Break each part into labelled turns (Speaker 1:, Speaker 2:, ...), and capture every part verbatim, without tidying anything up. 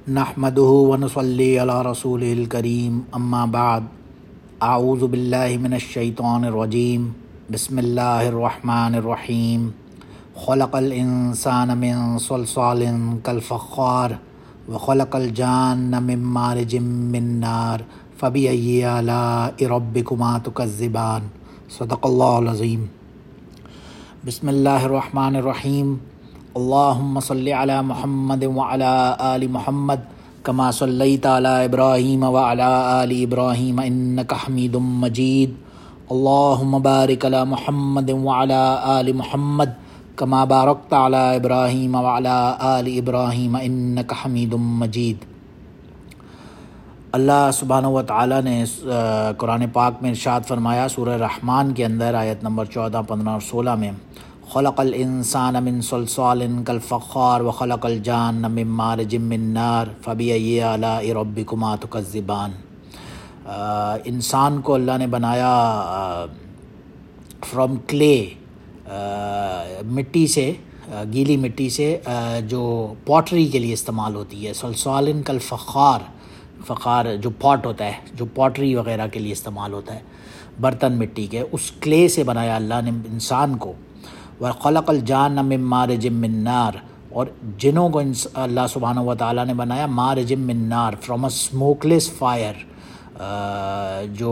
Speaker 1: نحمده ونصلي على رسوله الكريم اما بعد اعوذ باللہ من الشیطان الرجیم بسم اللہ الرحمن الرحیم خلق الانسان من صلصال كالفخار وخلق الجان من مارج من نار فبأي آلاء ربكما تكذبان صدق اللہ العظیم۔ بسم اللہ الرحمن الرحیم۔ اللہم صلی علی محمد وعلی آل محمد کما صلیت علی ابراہیم وعلی آل ابراہیم انک حمید مجید۔ اللہم بارک علی محمد وعلی آل محمد کما بارکت علی ابراہیم وعلی آل ابراہیم انک حمید مجید۔ اللہ سبحانہ و تعالیٰ نے قرآن پاک میں ارشاد فرمایا سورہ رحمان کے اندر آیت نمبر چودہ، پندرہ اور سولہ میں، خلق الانسان من صلصال كالفخار وخلق الجان من مارج من نار فبأي آلاء ربكما تكذبان۔ انسان کو اللہ نے بنایا فرام کلے، مٹی سے، گیلی مٹی سے جو پاٹری کے لیے استعمال ہوتی ہے۔ صلصال كالفخار، فخار جو پاٹ ہوتا ہے، جو پاٹری وغیرہ کے لیے استعمال ہوتا ہے، برتن مٹی کے، اس کلے سے بنایا اللہ نے انسان کو۔ وَخَلَقَ الْجَانَّ مِن مَارِجٍ مِّن نَار، اور جنوں کو اللہ سبحانہ و تعالیٰ نے بنایا مارج من نار، فرام اے اسموکلیس فائر، جو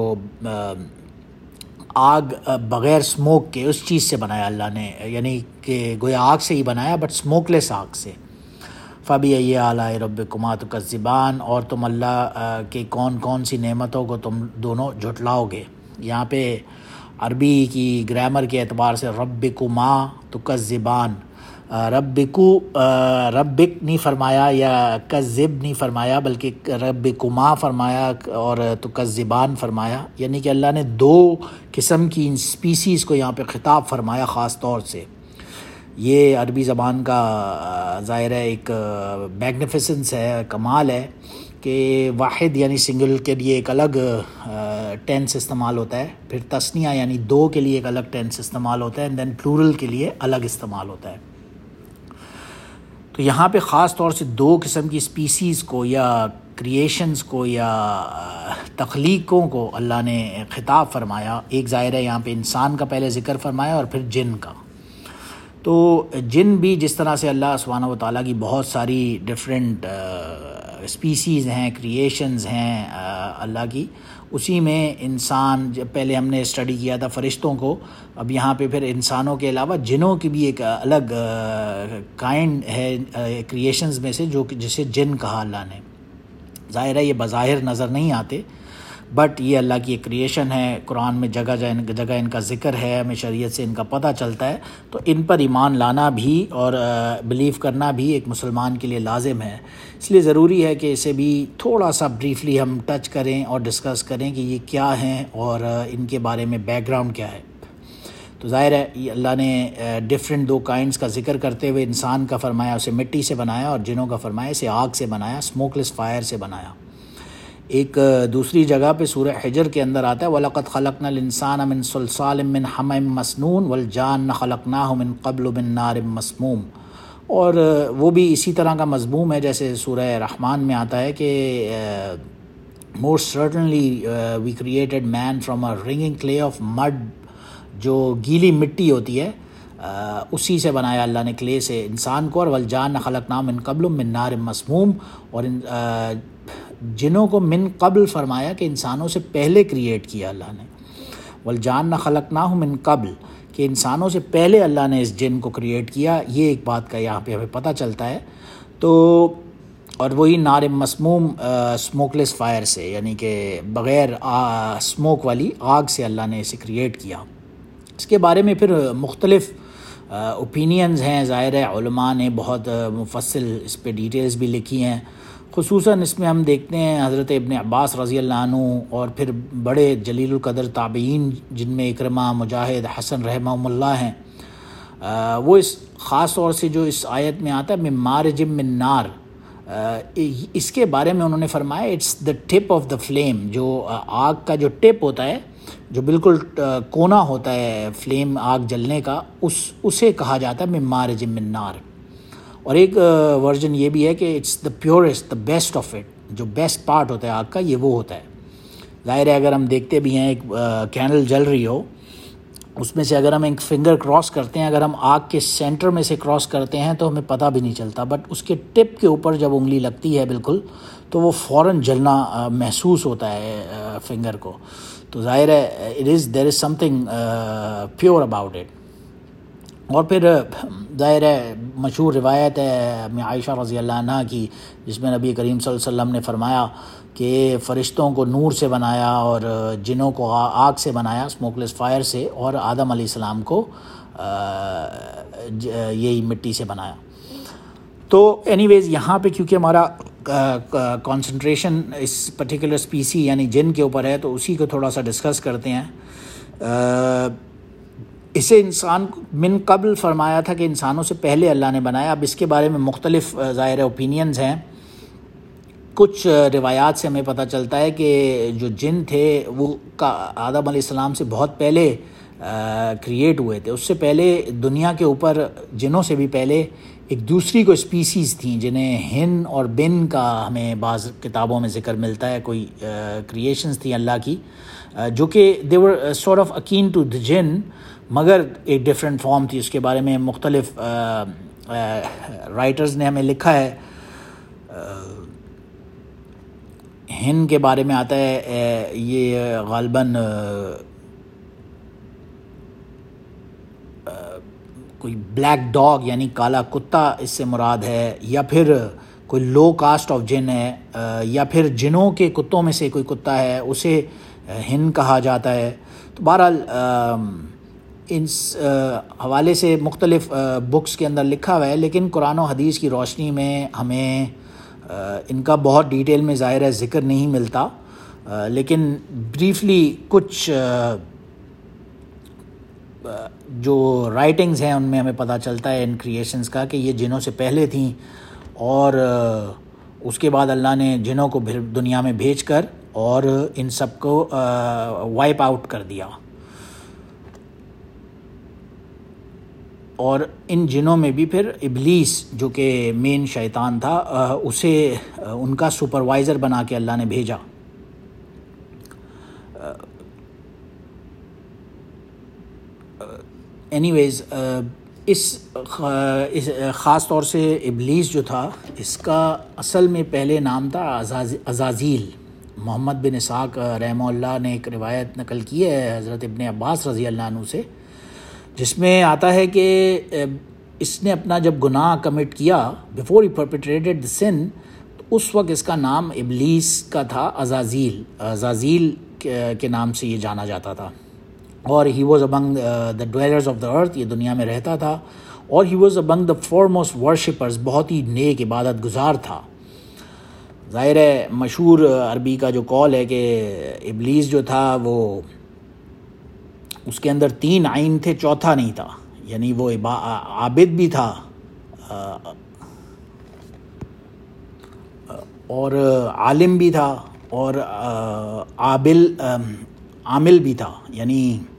Speaker 1: آگ بغیر اسموک کے، اس چیز سے بنایا اللہ نے، یعنی کہ گویا آگ سے ہی بنایا بٹ اسموکلیس آگ سے۔ فَبِأَيِّ آلَاءِ رَبِّكُمَا تُكَذِّبَانِ، اور تم اللہ کے کون کون سی نعمتوں کو تم دونوں جھٹلاؤ گے۔ یہاں پہ عربی کی گرامر کے اعتبار سے ربکما تکذبان، ربکو ربک نہیں فرمایا یا کذب نہیں فرمایا، بلکہ ربکما فرمایا اور تکذبان فرمایا، یعنی کہ اللہ نے دو قسم کی ان سپیسیز کو یہاں پہ خطاب فرمایا خاص طور سے۔ یہ عربی زبان کا ظاہر ہے ایک میگنیفیسنس ہے، کمال ہے کہ واحد یعنی سنگل کے لیے ایک الگ ٹینس استعمال ہوتا ہے، پھر تثنیہ یعنی دو کے لیے ایک الگ ٹینس استعمال ہوتا ہے، اینڈ دین پلورل کے لیے الگ استعمال ہوتا ہے۔ تو یہاں پہ خاص طور سے دو قسم کی سپیسیز کو یا کریشنز کو یا تخلیقوں کو اللہ نے خطاب فرمایا۔ ایک ظاہر ہے یہاں پہ انسان کا پہلے ذکر فرمایا اور پھر جن کا۔ تو جن بھی جس طرح سے اللہ سبحانہ و تعالیٰ کی بہت ساری ڈفرینٹ اسپیسیز ہیں، کریشنز ہیں اللہ کی، اسی میں انسان، جب پہلے ہم نے اسٹڈی کیا تھا فرشتوں کو، اب یہاں پہ پھر انسانوں کے علاوہ جنوں کی بھی ایک الگ کائنڈ ہے کریشنز میں سے، جو جسے جن کہا اللہ نے۔ ظاہر ہے یہ بظاہر نظر نہیں آتے، بٹ یہ اللہ کی ایک کریشن ہے، قرآن میں جگہ جگہ ان کا ذکر ہے، ہمیں شریعت سے ان کا پتہ چلتا ہے، تو ان پر ایمان لانا بھی اور بلیو کرنا بھی ایک مسلمان کے لیے لازم ہے۔ اس لیے ضروری ہے کہ اسے بھی تھوڑا سا بریفلی ہم ٹچ کریں اور ڈسکس کریں کہ یہ کیا ہیں اور ان کے بارے میں بیک گراؤنڈ کیا ہے۔ تو ظاہر ہے یہ اللہ نے ڈفرینٹ دو کائنڈز کا ذکر کرتے ہوئے انسان کا فرمایا اسے مٹی سے بنایا، اور جنوں کا فرمایا اسے آگ سے بنایا، اسموکلیس فائر سے بنایا۔ ایک دوسری جگہ پہ سورہ حجر کے اندر آتا ہے وَلَقَدْ خَلَقْنَا الْإِنسَانَ مِنْ صَلْصَالٍ مِّنْ حَمَإٍ مَسْنُونٍ وَالْجَانَّ خَلَقْنَاهُ مِنْ قَبْلُ مِنْ نَارٍ مَسْمُومٍ، اور وہ بھی اسی طرح کا مضموم ہے جیسے سورہ رحمان میں آتا ہے کہ most certainly uh, we created man from a wringing clay of mud، جو گیلی مٹی ہوتی ہے اسی سے بنایا اللہ نے کلے سے انسان کو، اور والجان خلقنا من قبل من نار مسموم، اور جنوں کو من قبل فرمایا کہ انسانوں سے پہلے کریٹ کیا اللہ نے، والجان خلقناہ من قبل کہ انسانوں سے پہلے اللہ نے اس جن کو کریٹ کیا۔ یہ ایک بات کا یہاں پہ ہمیں پتہ چلتا ہے۔ تو اور وہی نار مسموم، اسموکلیس فائر سے، یعنی کہ بغیر اسموک والی آگ سے اللہ نے اسے کریٹ کیا۔ اس کے بارے میں پھر مختلف اوپینینز ہیں، ظاہر ہے علماء نے بہت مفصل اس پہ ڈیٹیلز بھی لکھی ہیں۔ خصوصاً اس میں ہم دیکھتے ہیں حضرت ابن عباس رضی اللہ عنہ اور پھر بڑے جلیل القدر تابعین جن میں اکرمہ، مجاہد، حسن رحمہم اللہ ہیں، وہ اس خاص طور سے جو اس آیت میں آتا ہے من مارج من نار، اس کے بارے میں انہوں نے فرمایا it's the tip of the flame, جو آگ کا جو ٹپ ہوتا ہے، جو بالکل کونا ہوتا ہے فلیم آگ جلنے کا، اس اسے کہا جاتا ہے من مارج من نار۔ اور ایک ورژن یہ بھی ہے کہ it's the purest the best of it, جو بیسٹ پارٹ ہوتا ہے آگ کا یہ وہ ہوتا ہے. ظاہر ہے اگر ہم دیکھتے بھی ہیں ایک کینڈل جل رہی ہو، اس میں سے اگر ہم ایک فنگر کراس کرتے ہیں، اگر ہم آگ کے سینٹر میں سے کراس کرتے ہیں تو ہمیں پتہ بھی نہیں چلتا، بٹ اس کے ٹپ کے اوپر جب انگلی لگتی ہے بالکل تو وہ فوراً جلنا محسوس ہوتا ہے فنگر کو. تو ظاہر ہے it is there is some thing pure about it. اور پھر ظاہر ہے مشہور روایت ہے عائشہ رضی اللہ عنہ کی، جس میں نبی کریم صلی اللہ علیہ وسلم نے فرمایا کہ فرشتوں کو نور سے بنایا اور جنوں کو آگ سے بنایا، اسموک لیس فائر سے، اور آدم علیہ السلام کو یہی مٹی سے بنایا. تو اینی ویز یہاں پہ کیونکہ ہمارا کانسنٹریشن اس پرٹیکولر اسپیسی یعنی جن کے اوپر ہے، تو اسی کو تھوڑا سا ڈسکس کرتے ہیں. اسے انسان من قبل فرمایا تھا کہ انسانوں سے پہلے اللہ نے بنایا. اب اس کے بارے میں مختلف ظاہر اوپینینز ہیں. کچھ روایات سے ہمیں پتہ چلتا ہے کہ جو جن تھے وہ آدم علیہ السلام سے بہت پہلے کریٹ ہوئے تھے. اس سے پہلے دنیا کے اوپر جنوں سے بھی پہلے ایک دوسری کوئی اسپیسیز تھیں جنہیں ہن اور بن کا ہمیں بعض کتابوں میں ذکر ملتا ہے. کوئی کریشنز تھیں اللہ کی جو کہ they were sort of akin to the jinn, مگر ایک ڈفرینٹ فارم تھی. اس کے بارے میں مختلف رائٹرز نے ہمیں لکھا ہے. ہن کے بارے میں آتا ہے یہ غالباً کوئی بلیک ڈاگ یعنی کالا کتا اس سے مراد ہے، یا پھر کوئی لو کاسٹ آف جن ہے، یا پھر جنوں کے کتوں میں سے کوئی کتا ہے اسے ہن کہا جاتا ہے. تو بہرحال اس حوالے سے مختلف بکس کے اندر لکھا ہوا ہے، لیکن قرآن و حدیث کی روشنی میں ہمیں ان کا بہت ڈیٹیل میں ظاہر ہے ذکر نہیں ملتا. لیکن بریفلی کچھ جو رائٹنگز ہیں ان میں ہمیں پتہ چلتا ہے ان کریشنز کا کہ یہ جنوں سے پہلے تھیں، اور اس کے بعد اللہ نے جنوں کو دنیا میں بھیج کر اور ان سب کو وائپ آؤٹ کر دیا. اور ان جنوں میں بھی پھر ابلیس جو کہ مین شیطان تھا اسے ان کا سپروائزر بنا کے اللہ نے بھیجا. اینی ویز اس خاص طور سے ابلیس جو تھا اس کا اصل میں پہلے نام تھا عزازیل. محمد بن اسحاق رحمہ اللہ نے ایک روایت نقل کی ہے حضرت ابن عباس رضی اللہ عنہ سے، جس میں آتا ہے کہ اس نے اپنا جب گناہ کمٹ کیا بیفور ہی پرپیٹریٹڈ دی سن، تو اس وقت اس کا نام ابلیس کا تھا عزازیل. عزازیل کے نام سے یہ جانا جاتا تھا. اور ہی was among the ڈویلرز of the ارتھ، یہ دنیا میں رہتا تھا. اور ہی واز امنگ دا فورموسٹ ورشپرز، بہت ہی نیک عبادت گزار تھا. ظاہر ہے مشہور عربی کا جو قول ہے کہ ابلیس جو تھا وہ اس کے اندر تین عین تھے، چوتھا نہیں تھا. یعنی وہ عابد بھی تھا اور عالم بھی تھا اور عابل عامل بھی تھا. یعنی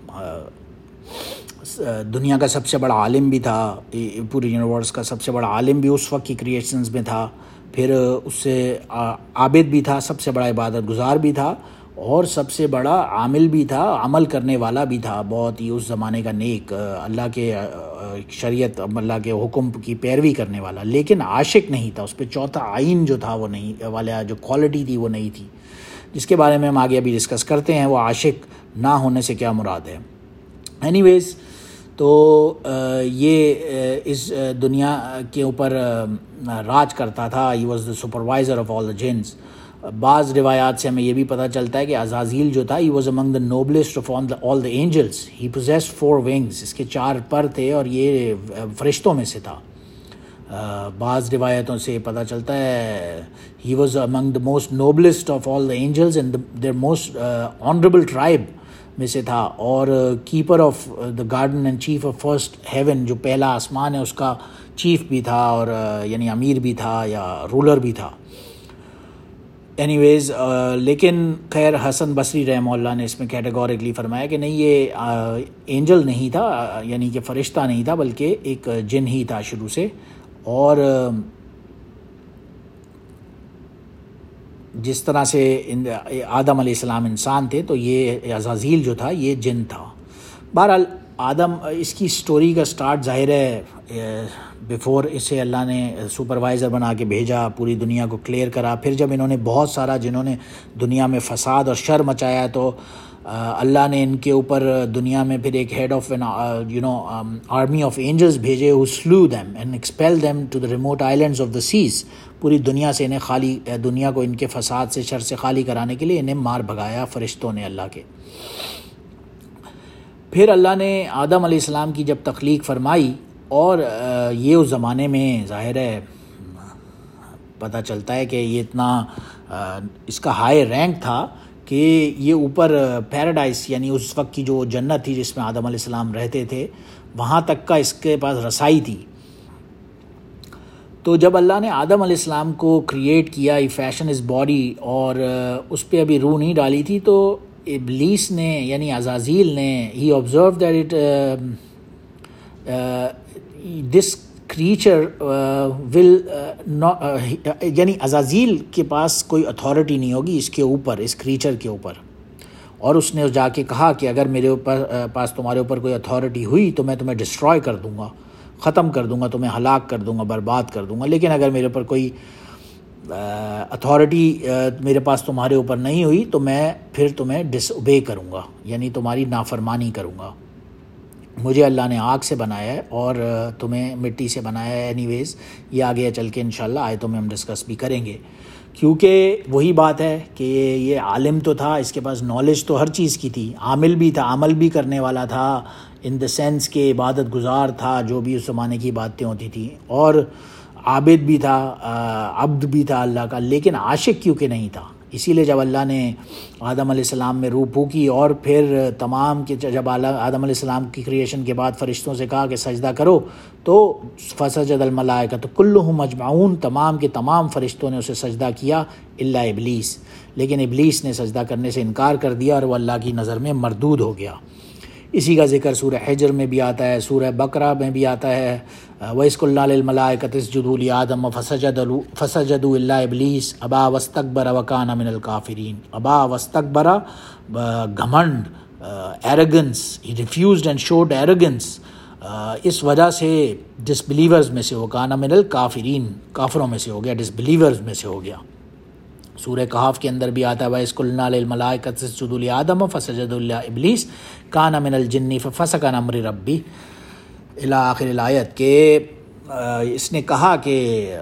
Speaker 1: دنیا کا سب سے بڑا عالم بھی تھا، پورے یونیورس کا سب سے بڑا عالم بھی اس وقت کی کریشنز میں تھا. پھر اس سے عابد بھی تھا، سب سے بڑا عبادت گزار بھی تھا، اور سب سے بڑا عامل بھی تھا، عمل کرنے والا بھی تھا، بہت ہی اس زمانے کا نیک، اللہ کے شریعت اللہ کے حکم کی پیروی کرنے والا. لیکن عاشق نہیں تھا. اس پہ چوتھا عین جو تھا وہ نہیں والا، جو کوالٹی تھی وہ نہیں تھی، جس کے بارے میں ہم آگے ابھی ڈسکس کرتے ہیں وہ عاشق نہ ہونے سے کیا مراد ہے. اینی ویز تو یہ اس دنیا کے اوپر راج کرتا تھا. He was the supervisor of all the jinns. بعض روایات سے ہمیں یہ بھی پتہ چلتا ہے کہ عزازیل جو تھا he was among the noblest of all the angels. He possessed four wings, اس کے چار پر تھے اور یہ فرشتوں میں سے تھا. بعض روایتوں سے پتہ چلتا ہے he was among the most noblest of all the angels and their most honourable tribe میں سے تھا. اور keeper of the garden and chief of first heaven, جو پہلا آسمان ہے اس کا چیف بھی تھا، اور یعنی امیر بھی تھا یا رولر بھی تھا. اینی ویز لیکن خیر حسن بصری رحمہ اللہ نے اس میں کیٹیگورکلی فرمایا کہ نہیں، یہ اینجل نہیں تھا، یعنی کہ فرشتہ نہیں تھا، بلکہ ایک جن ہی تھا شروع سے. اور جس طرح سے آدم علیہ السلام انسان تھے تو یہ عزازیل جو تھا یہ جن تھا. بہرحال آدم اس کی سٹوری کا سٹارٹ ظاہر ہے بیفور اسے اللہ نے سپروائزر بنا کے بھیجا, پوری دنیا کو کلیئر کرا. پھر جب انہوں نے بہت سارا جنہوں نے دنیا میں فساد اور شر مچایا تو اللہ نے ان کے اوپر دنیا میں پھر ایک head of you know army of angels بھیجے who slew them and expelled them to the remote islands of the seas. پوری دنیا سے انہیں خالی دنیا کو ان کے فساد سے شر سے خالی کرانے کے لیے انہیں مار بھگایا فرشتوں نے اللہ کے. پھر اللہ نے آدم علیہ السلام کی جب تخلیق فرمائی, اور یہ اس زمانے میں ظاہر ہے پتہ چلتا ہے کہ یہ اتنا اس کا ہائی رینک تھا کہ یہ اوپر پیراڈائز یعنی اس وقت کی جو جنت تھی جس میں آدم علیہ السلام رہتے تھے وہاں تک کا اس کے پاس رسائی تھی. تو جب اللہ نے آدم علیہ السلام کو کریٹ کیا, ای فیشن از باڈی, اور اس پہ ابھی روح نہیں ڈالی تھی, تو ابلیس نے یعنی عزازیل نے he observe that it this creature will یعنی عزازیل کے پاس کوئی اتھارٹی نہیں ہوگی اس کے اوپر, اس کریچر کے اوپر. اور اس نے جا کے کہا کہ اگر میرے اوپر پاس تمہارے اوپر کوئی اتھارٹی ہوئی تو میں تمہیں ڈسٹروائے کر دوں گا, ختم کر دوں گا, تمہیں ہلاک کر دوں گا, برباد کر دوں گا. لیکن اگر میرے اوپر کوئی اتھارٹی میرے پاس تمہارے اوپر نہیں ہوئی تو میں پھر تمہیں ڈس اوبے کروں گا, یعنی تمہاری نافرمانی کروں گا. مجھے اللہ نے آگ سے بنایا ہے اور تمہیں مٹی سے بنایا ہے. اینی ویز یہ آگے چل کے انشاءاللہ آیتوں میں ہم ڈسکس بھی کریں گے, کیونکہ وہی بات ہے کہ یہ عالم تو تھا, اس کے پاس نالج تو ہر چیز کی تھی, عامل بھی تھا, عمل بھی کرنے والا تھا, ان دا سینس کہ عبادت گزار تھا, جو بھی اس زمانے کی باتیں ہوتی تھیں, اور عابد بھی تھا, عبد بھی تھا اللہ کا, لیکن عاشق کیوں کہ نہیں تھا. اسی لیے جب اللہ نے آدم علیہ السلام میں روح پھونکی اور پھر تمام کے جب آدم علیہ السلام کی کریشن کے بعد فرشتوں سے کہا کہ سجدہ کرو, تو فسجد الملائکۃ کلھم اجمعون, تمام کے تمام فرشتوں نے اسے سجدہ کیا الا ابلیس. لیکن ابلیس نے سجدہ کرنے سے انکار کر دیا اور وہ اللہ کی نظر میں مردود ہو گیا. اسی کا ذکر سورہ حجر میں بھی آتا ہے, سورہ بقرہ میں بھی آتا ہے, وَإِذْ قُلْنَا لِلْمَلَائِكَةِ اسْجُدُوا لِآدَمَ فَسَجَدُوا إِلَّا إِبْلِيسَ أَبَى وَاسْتَكْبَرَ وَكَانَ مِنَ الْكَافِرِينَ. ابا واستكبر, گھمنڈ, arrogance, he refused and showed arrogance, اس وجہ سے ڈس بلیورز میں سے ہو, کان من الکافرین, کافروں میں سے ہو گیا, ڈس بلیورز میں سے ہو گیا. سورہ کہف کے اندر بھی آتا ہے وَإِذْ قُلْنَا لِلْمَلَائِكَةِ اسْجُدُوا لِآدَمَ فَسَجَدُوا إِلَّا إِبْلِيسَ كَانَ مِنَ الْجِنِّ فَفَسَقَ عَنْ أَمْرِ رَبِّهِ الی آخر الآیت. کہ اس نے کہا کہ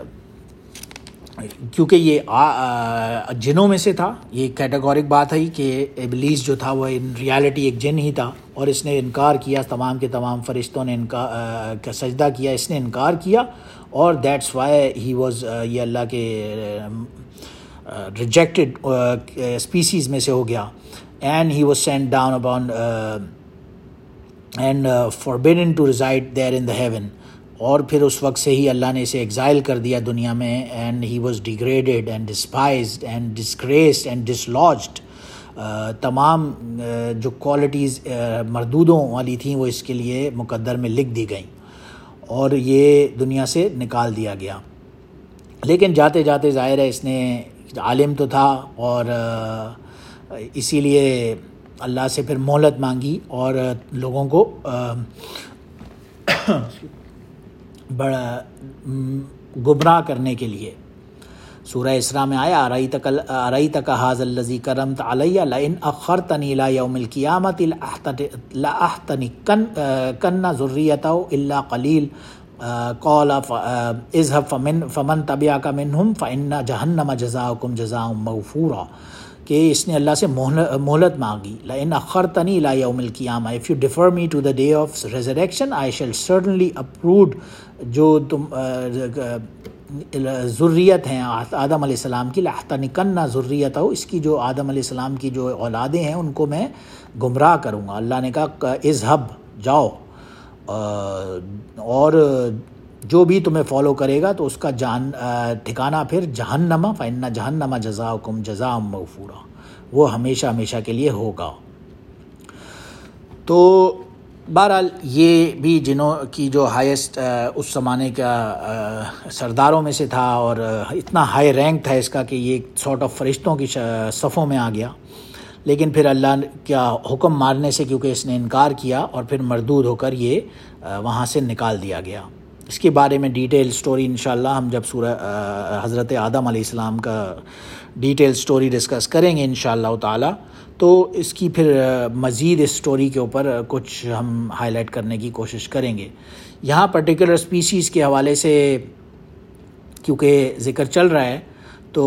Speaker 1: کیونکہ یہ جنوں میں سے تھا, یہ کیٹیگورک بات ہے کہ ابلیس جو تھا وہ ان ریالٹی ایک جن ہی تھا, اور اس نے انکار کیا, تمام کے تمام فرشتوں نے انکار کا سجدہ کیا, اس نے انکار کیا, اور دیٹس وائی ہی واز, یہ اللہ کے ریجیکٹڈ اسپیسیز میں سے ہو گیا. And he was sent down upon and forbidden to reside there in the heaven, اور پھر اس وقت سے ہی اللہ نے اسے ایگزائل کر دیا دنیا میں. And he was degraded and despised and disgraced and dislodged. تمام جو کوالٹیز مردودوں والی تھیں وہ اس کے لیے مقدر میں لکھ دی گئیں, اور یہ دنیا سے نکال دیا گیا. لیکن جاتے جاتے ظاہر ہے اس نے, عالم تو تھا, اور اسی لیے اللہ سے پھر مہلت مانگی اور لوگوں کو بڑا گمراہ کرنے کے لیے. سورہ اسراء میں آیا ارأیتک ھذا الذی کرمت علی لئن اخرتنی الی یوم القیامۃ لأحتنکن ذریتہ الا قلیل قال اذهب فمن فمن تبعک منہم فإن جہنم جزاؤکم جزاء موفورا. کہ اس نے اللہ سے مہلت مانگی, لئن اخرتنی الی یوم القیامہ, if you defer me to the day of resurrection I shall certainly uproot جو تم ذریت ہیں آدم علیہ السلام کی, لأحتنکن ذریتہ, اس کی جو آدم علیہ السلام کی جو اولادیں ہیں ان کو میں گمراہ کروں گا. اللہ نے کہا اذهب, جاؤ, اور جو بھی تمہیں فالو کرے گا تو اس کا جان ٹھکانہ پھر جہنم, فإن جہنم جزاؤکم جزاء موفورا, وہ ہمیشہ ہمیشہ کے لیے ہوگا. تو بہرحال یہ بھی جنوں کی جو ہائیسٹ اس زمانے کا سرداروں میں سے تھا، اور اتنا ہائی رینک تھا اس کا کہ یہ سارٹ آف فرشتوں کی صفوں میں آ گیا، لیکن پھر اللہ کا حکم مارنے سے کیونکہ اس نے انکار کیا اور پھر مردود ہو کر یہ وہاں سے نکال دیا گیا۔ اس کے بارے میں ڈیٹیل سٹوری انشاءاللہ ہم جب سورہ حضرت آدم علیہ السلام کا ڈیٹیل سٹوری ڈسکس کریں گے انشاءاللہ تعالی، تو اس کی پھر مزید اس سٹوری کے اوپر کچھ ہم ہائی لائٹ کرنے کی کوشش کریں گے۔ یہاں پرٹیکولر سپیسیز کے حوالے سے کیونکہ ذکر چل رہا ہے تو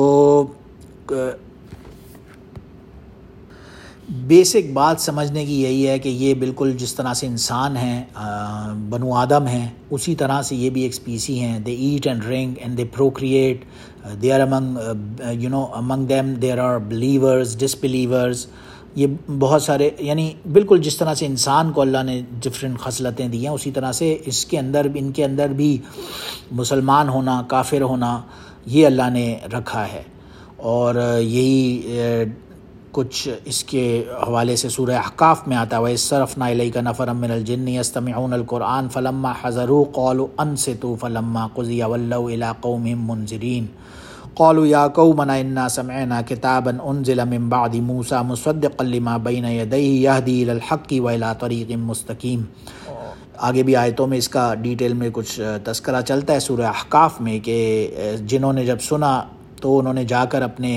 Speaker 1: بیسک بات سمجھنے کی یہی ہے کہ یہ بالکل جس طرح سے انسان ہیں، بنو آدم ہیں، اسی طرح سے یہ بھی ایک سپیسی ہیں۔ They eat and drink and they procreate, they are among you know among them there are believers disbelievers, یہ بہت سارے، یعنی بالکل جس طرح سے انسان کو اللہ نے ڈفرینٹ خصلتیں دی ہیں، اسی طرح سے اس کے اندر ان کے اندر بھی مسلمان ہونا، کافر ہونا، یہ اللہ نے رکھا ہے۔ اور یہی کچھ اس کے حوالے سے سورہ احقاف میں آتا ہے، وَإِذْ إِلَيْكَ نَفَرًا مِّنَ الْجِنِّ يَسْتَمِعُونَ الْقُرْآنَ فَلَمَّا حَضَرُوهُ قَالُوا أَنصِتُوا فَلَمَّا قُضِيَ وَلَّوْا إِلَىٰ قَوْمِهِم مُّنذِرِينَ قَالُوا يَا قَوْمَنَا إِنَّا سَمِعْنَا كِتَابًا أُنزِلَ مِن بَعْدِ مُوسَىٰ مُصَدِّقًا لِّمَا بَيْنَ يَدَيْهِ يَهْدِي إِلَى الْحَقِّ وَإِلَىٰ طَرِيقٍ مُّسْتَقِيمٍ۔ آگے بھی آیتوں میں اس کا ڈیٹیل میں کچھ تذکرہ چلتا ہے سورہ احقاف میں کہ جنہوں نے جب سنا تو انہوں نے جا کر اپنے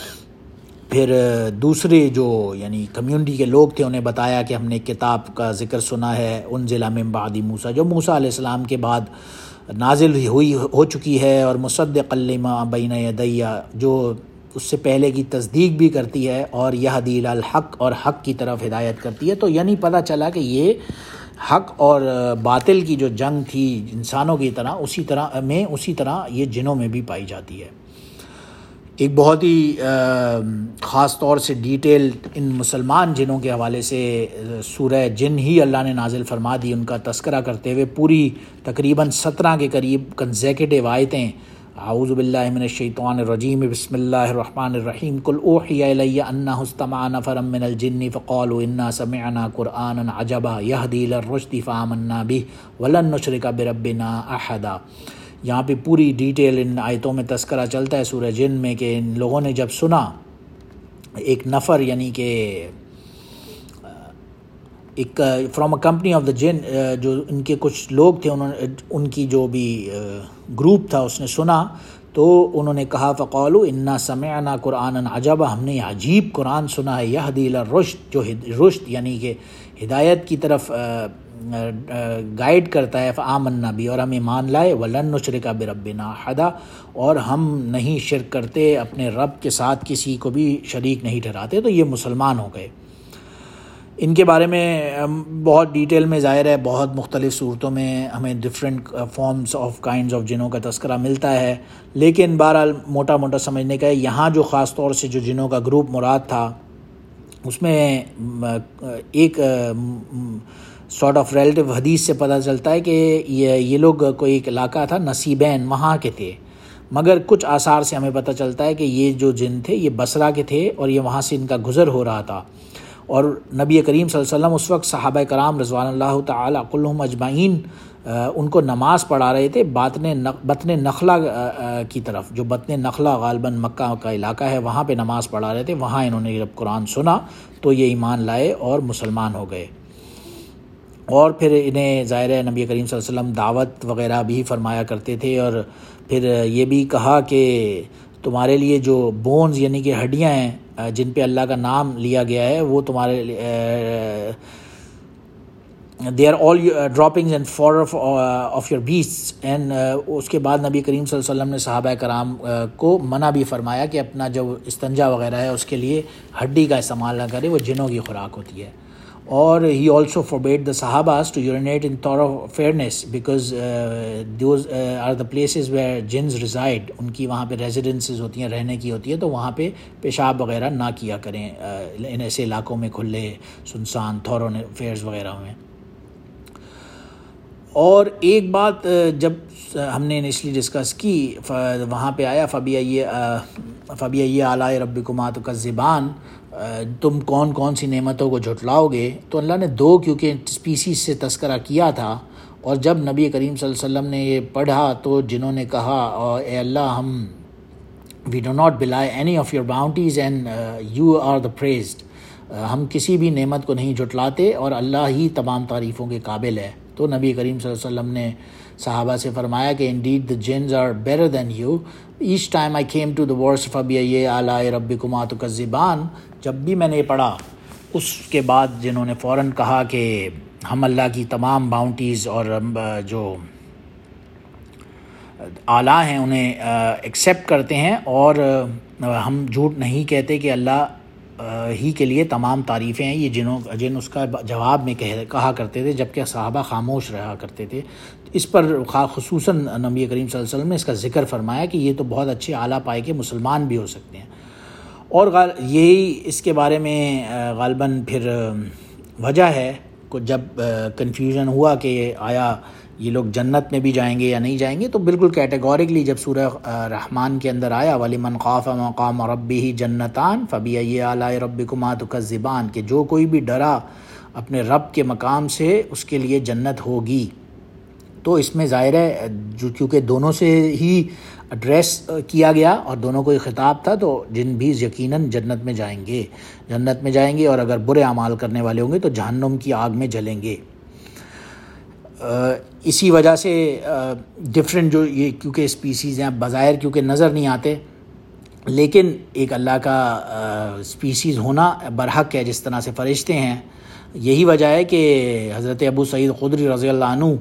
Speaker 1: پھر دوسرے جو یعنی کمیونٹی کے لوگ تھے انہیں بتایا کہ ہم نے کتاب کا ذکر سنا ہے، انزل من بعد موسیٰ، جو موسیٰ علیہ السلام کے بعد نازل ہوئی ہو چکی ہے، اور مصدق لما بین یدی، جو اس سے پہلے کی تصدیق بھی کرتی ہے، اور یہدی الی الحق، اور حق کی طرف ہدایت کرتی ہے۔ تو یعنی پتہ چلا کہ یہ حق اور باطل کی جو جنگ تھی انسانوں کی طرح اسی طرح میں اسی طرح یہ جنوں میں بھی پائی جاتی ہے۔ ایک بہت ہی خاص طور سے ڈیٹیل ان مسلمان جنوں کے حوالے سے سورہ جن ہی اللہ نے نازل فرما دی، ان کا تذکرہ کرتے ہوئے پوری تقریباً سترہ کے قریب کنزیکٹیو آیتیں۔ اعوذ باللہ من الشیطان الرجیم، بسم اللہ الرحمن الرحیم، قل اوحی الی انہ استمع نفر من الجن فقالوا انا سمعنا قرآنا عجبا یہدی الی الرشد فآمنا بہ ولن نشرک بربنا احدا۔ یہاں پہ پوری ڈیٹیل ان آیتوں میں تذکرہ چلتا ہے سورہ جن میں کہ ان لوگوں نے جب سنا، ایک نفر یعنی کہ ایک from a company of the jinn, جو ان کے کچھ لوگ تھے، انہوں نے ان کی جو بھی گروپ تھا اس نے سنا تو انہوں نے کہا فقالوا انا سمعنا قرآنا عجبا، ہم نے عجیب قرآن سنا ہے، یہدی الی الرشد، جو رشد یعنی کہ ہدایت کی طرف گائیڈ کرتا ہے، فآمنا بھی، اور ہم ایمان لائے، ولن نشرک بربنا احدا، اور ہم نہیں شرک کرتے، اپنے رب کے ساتھ کسی کو بھی شریک نہیں ٹھہراتے۔ تو یہ مسلمان ہو گئے۔ ان کے بارے میں بہت ڈیٹیل میں ظاہر ہے بہت مختلف صورتوں میں ہمیں different forms of kinds of جنوں کا تذکرہ ملتا ہے، لیکن بہرحال موٹا موٹا سمجھنے کا ہے یہاں جو خاص طور سے جو جنوں کا گروپ مراد تھا اس میں ایک سارٹ آف ریلیٹیو حدیث سے پتہ چلتا ہے کہ یہ یہ لوگ کوئی ایک علاقہ تھا نصیبین، وہاں کے تھے، مگر کچھ آثار سے ہمیں پتہ چلتا ہے کہ یہ جو جن تھے یہ بصرہ کے تھے، اور یہ وہاں سے ان کا گزر ہو رہا تھا، اور نبی کریم صلی اللہ علیہ وسلم اس وقت صحابہ کرام رضوان اللہ تعالی کلہم اجمعین ان کو نماز پڑھا رہے تھے بطن بطن نخلا کی طرف، جو بطن نخلا غالباً مکہ کا علاقہ ہے، وہاں پہ نماز پڑھا رہے تھے۔ وہاں انہوں نے جب قرآن سنا تو یہ ایمان لائے اور مسلمان ہو گئے، اور پھر انہیں ظاہر ہے نبی کریم صلی اللہ علیہ وسلم دعوت وغیرہ بھی فرمایا کرتے تھے، اور پھر یہ بھی کہا کہ تمہارے لیے جو بونز یعنی کہ ہڈیاں ہیں جن پہ اللہ کا نام لیا گیا ہے، وہ تمہارے they are all droppings and for of your beasts, and اس کے بعد نبی کریم صلی اللہ علیہ وسلم نے صحابہ کرام کو منع بھی فرمایا کہ اپنا جو استنجا وغیرہ ہے اس کے لیے ہڈی کا استعمال نہ کرے، وہ جنوں کی خوراک ہوتی ہے۔ اور he also forbade the sahabas to urinate in thorough fairness because uh, those uh, are the places where jinns reside، ان کی وہاں پہ ریزیڈنسز ہوتی ہیں، رہنے کی ہوتی ہے، تو وہاں پہ پیشاب وغیرہ نہ کیا کریں ان ایسے علاقوں میں، کھلے سنسان thorough affairs وغیرہ میں۔ اور ایک بات جب ہم نے انیشلی ڈسکس کی وہاں پہ آیا فبی فبی آلاء ربکما تکذبان، تم کون کون سی نعمتوں کو جھٹلاؤ گے. تو اللہ نے دو کیونکہ اسپیسیز سے تذکرہ کیا تھا، اور جب نبی کریم صلی اللہ علیہ وسلم نے یہ پڑھا تو جنہوں نے کہا اے اللہ ہم we do not belie any of your bounties and you are the praised, ہم کسی بھی نعمت کو نہیں جھٹلاتے اور اللہ ہی تمام تعریفوں کے قابل ہے. تو نبی کریم صلی اللہ علیہ وسلم نے صحابہ سے فرمایا کہ indeed the jinns are better than you. each time I came to the verse فَبِأَيِّ آلَاءِ رَبِّكُمَا تُكَذِّبَانِ، جب بھی میں نے یہ پڑھا اس کے بعد جنہوں نے فوراً کہا کہ ہم اللہ کی تمام باؤنٹیز اور جو اعلیٰ ہیں انہیں ایکسیپٹ کرتے ہیں، اور ہم جھوٹ نہیں کہتے کہ اللہ ہی کے لیے تمام تعریفیں ہیں، یہ جنہوں جن اس کا جواب میں کہا کرتے تھے جبکہ صحابہ خاموش رہا کرتے تھے. اس پر خصوصاً نبی کریم صلی اللہ علیہ وسلم نے اس کا ذکر فرمایا کہ یہ تو بہت اچھے اعلیٰ پائے کے مسلمان بھی ہو سکتے ہیں. اور یہی اس کے بارے میں غالباً پھر وجہ ہے کہ جب کنفیوژن ہوا کہ آیا یہ لوگ جنت میں بھی جائیں گے یا نہیں جائیں گے، تو بالکل کیٹیگورکلی جب سورہ رحمان کے اندر آیا وَلِمَنْ خَافَ مَقَامَ رَبِّهِ جَنَّتَانِ فَبِأَيِّ آلَاءِ رَبِّكُمَا تُكَذِّبَانِ، کہ جو کوئی بھی ڈرا اپنے رب کے مقام سے اس کے لیے جنت ہوگی. تو اس میں ظاہر ہے جو کیونکہ دونوں سے ہی ایڈریس کیا گیا اور دونوں کو ہی خطاب تھا، تو جن بھی یقیناً جنت میں جائیں گے جنت میں جائیں گے اور اگر برے اعمال کرنے والے ہوں گے تو جہنم کی آگ میں جلیں گے. اسی وجہ سے ڈفرینٹ جو یہ کیونکہ اسپیسیز ہیں بظاہر کیونکہ نظر نہیں آتے، لیکن ایک اللہ کا اسپیسیز ہونا برحق ہے جس طرح سے فرشتے ہیں. یہی وجہ ہے کہ حضرت ابو سعید خدری رضی اللہ عنہ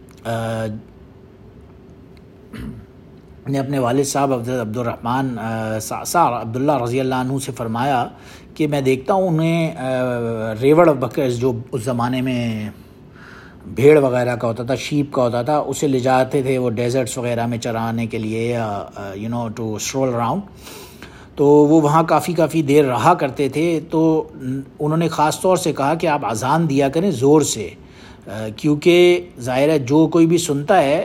Speaker 1: نے اپنے والد صاحب عبد الرحمن سعد عبداللہ رضی اللہ عنہ سے فرمایا کہ میں دیکھتا ہوں انہیں ریوڑ بکر جو اس زمانے میں بھیڑ وغیرہ کا ہوتا تھا، شیپ کا ہوتا تھا، اسے لے جاتے تھے وہ ڈیزرٹس وغیرہ میں چرانے کے لیے یا you know to stroll around. تو وہ وہاں کافی کافی دیر رہا کرتے تھے. تو انہوں نے خاص طور سے کہا کہ آپ اذان دیا کریں زور سے، کیونکہ ظاہر ہے جو کوئی بھی سنتا ہے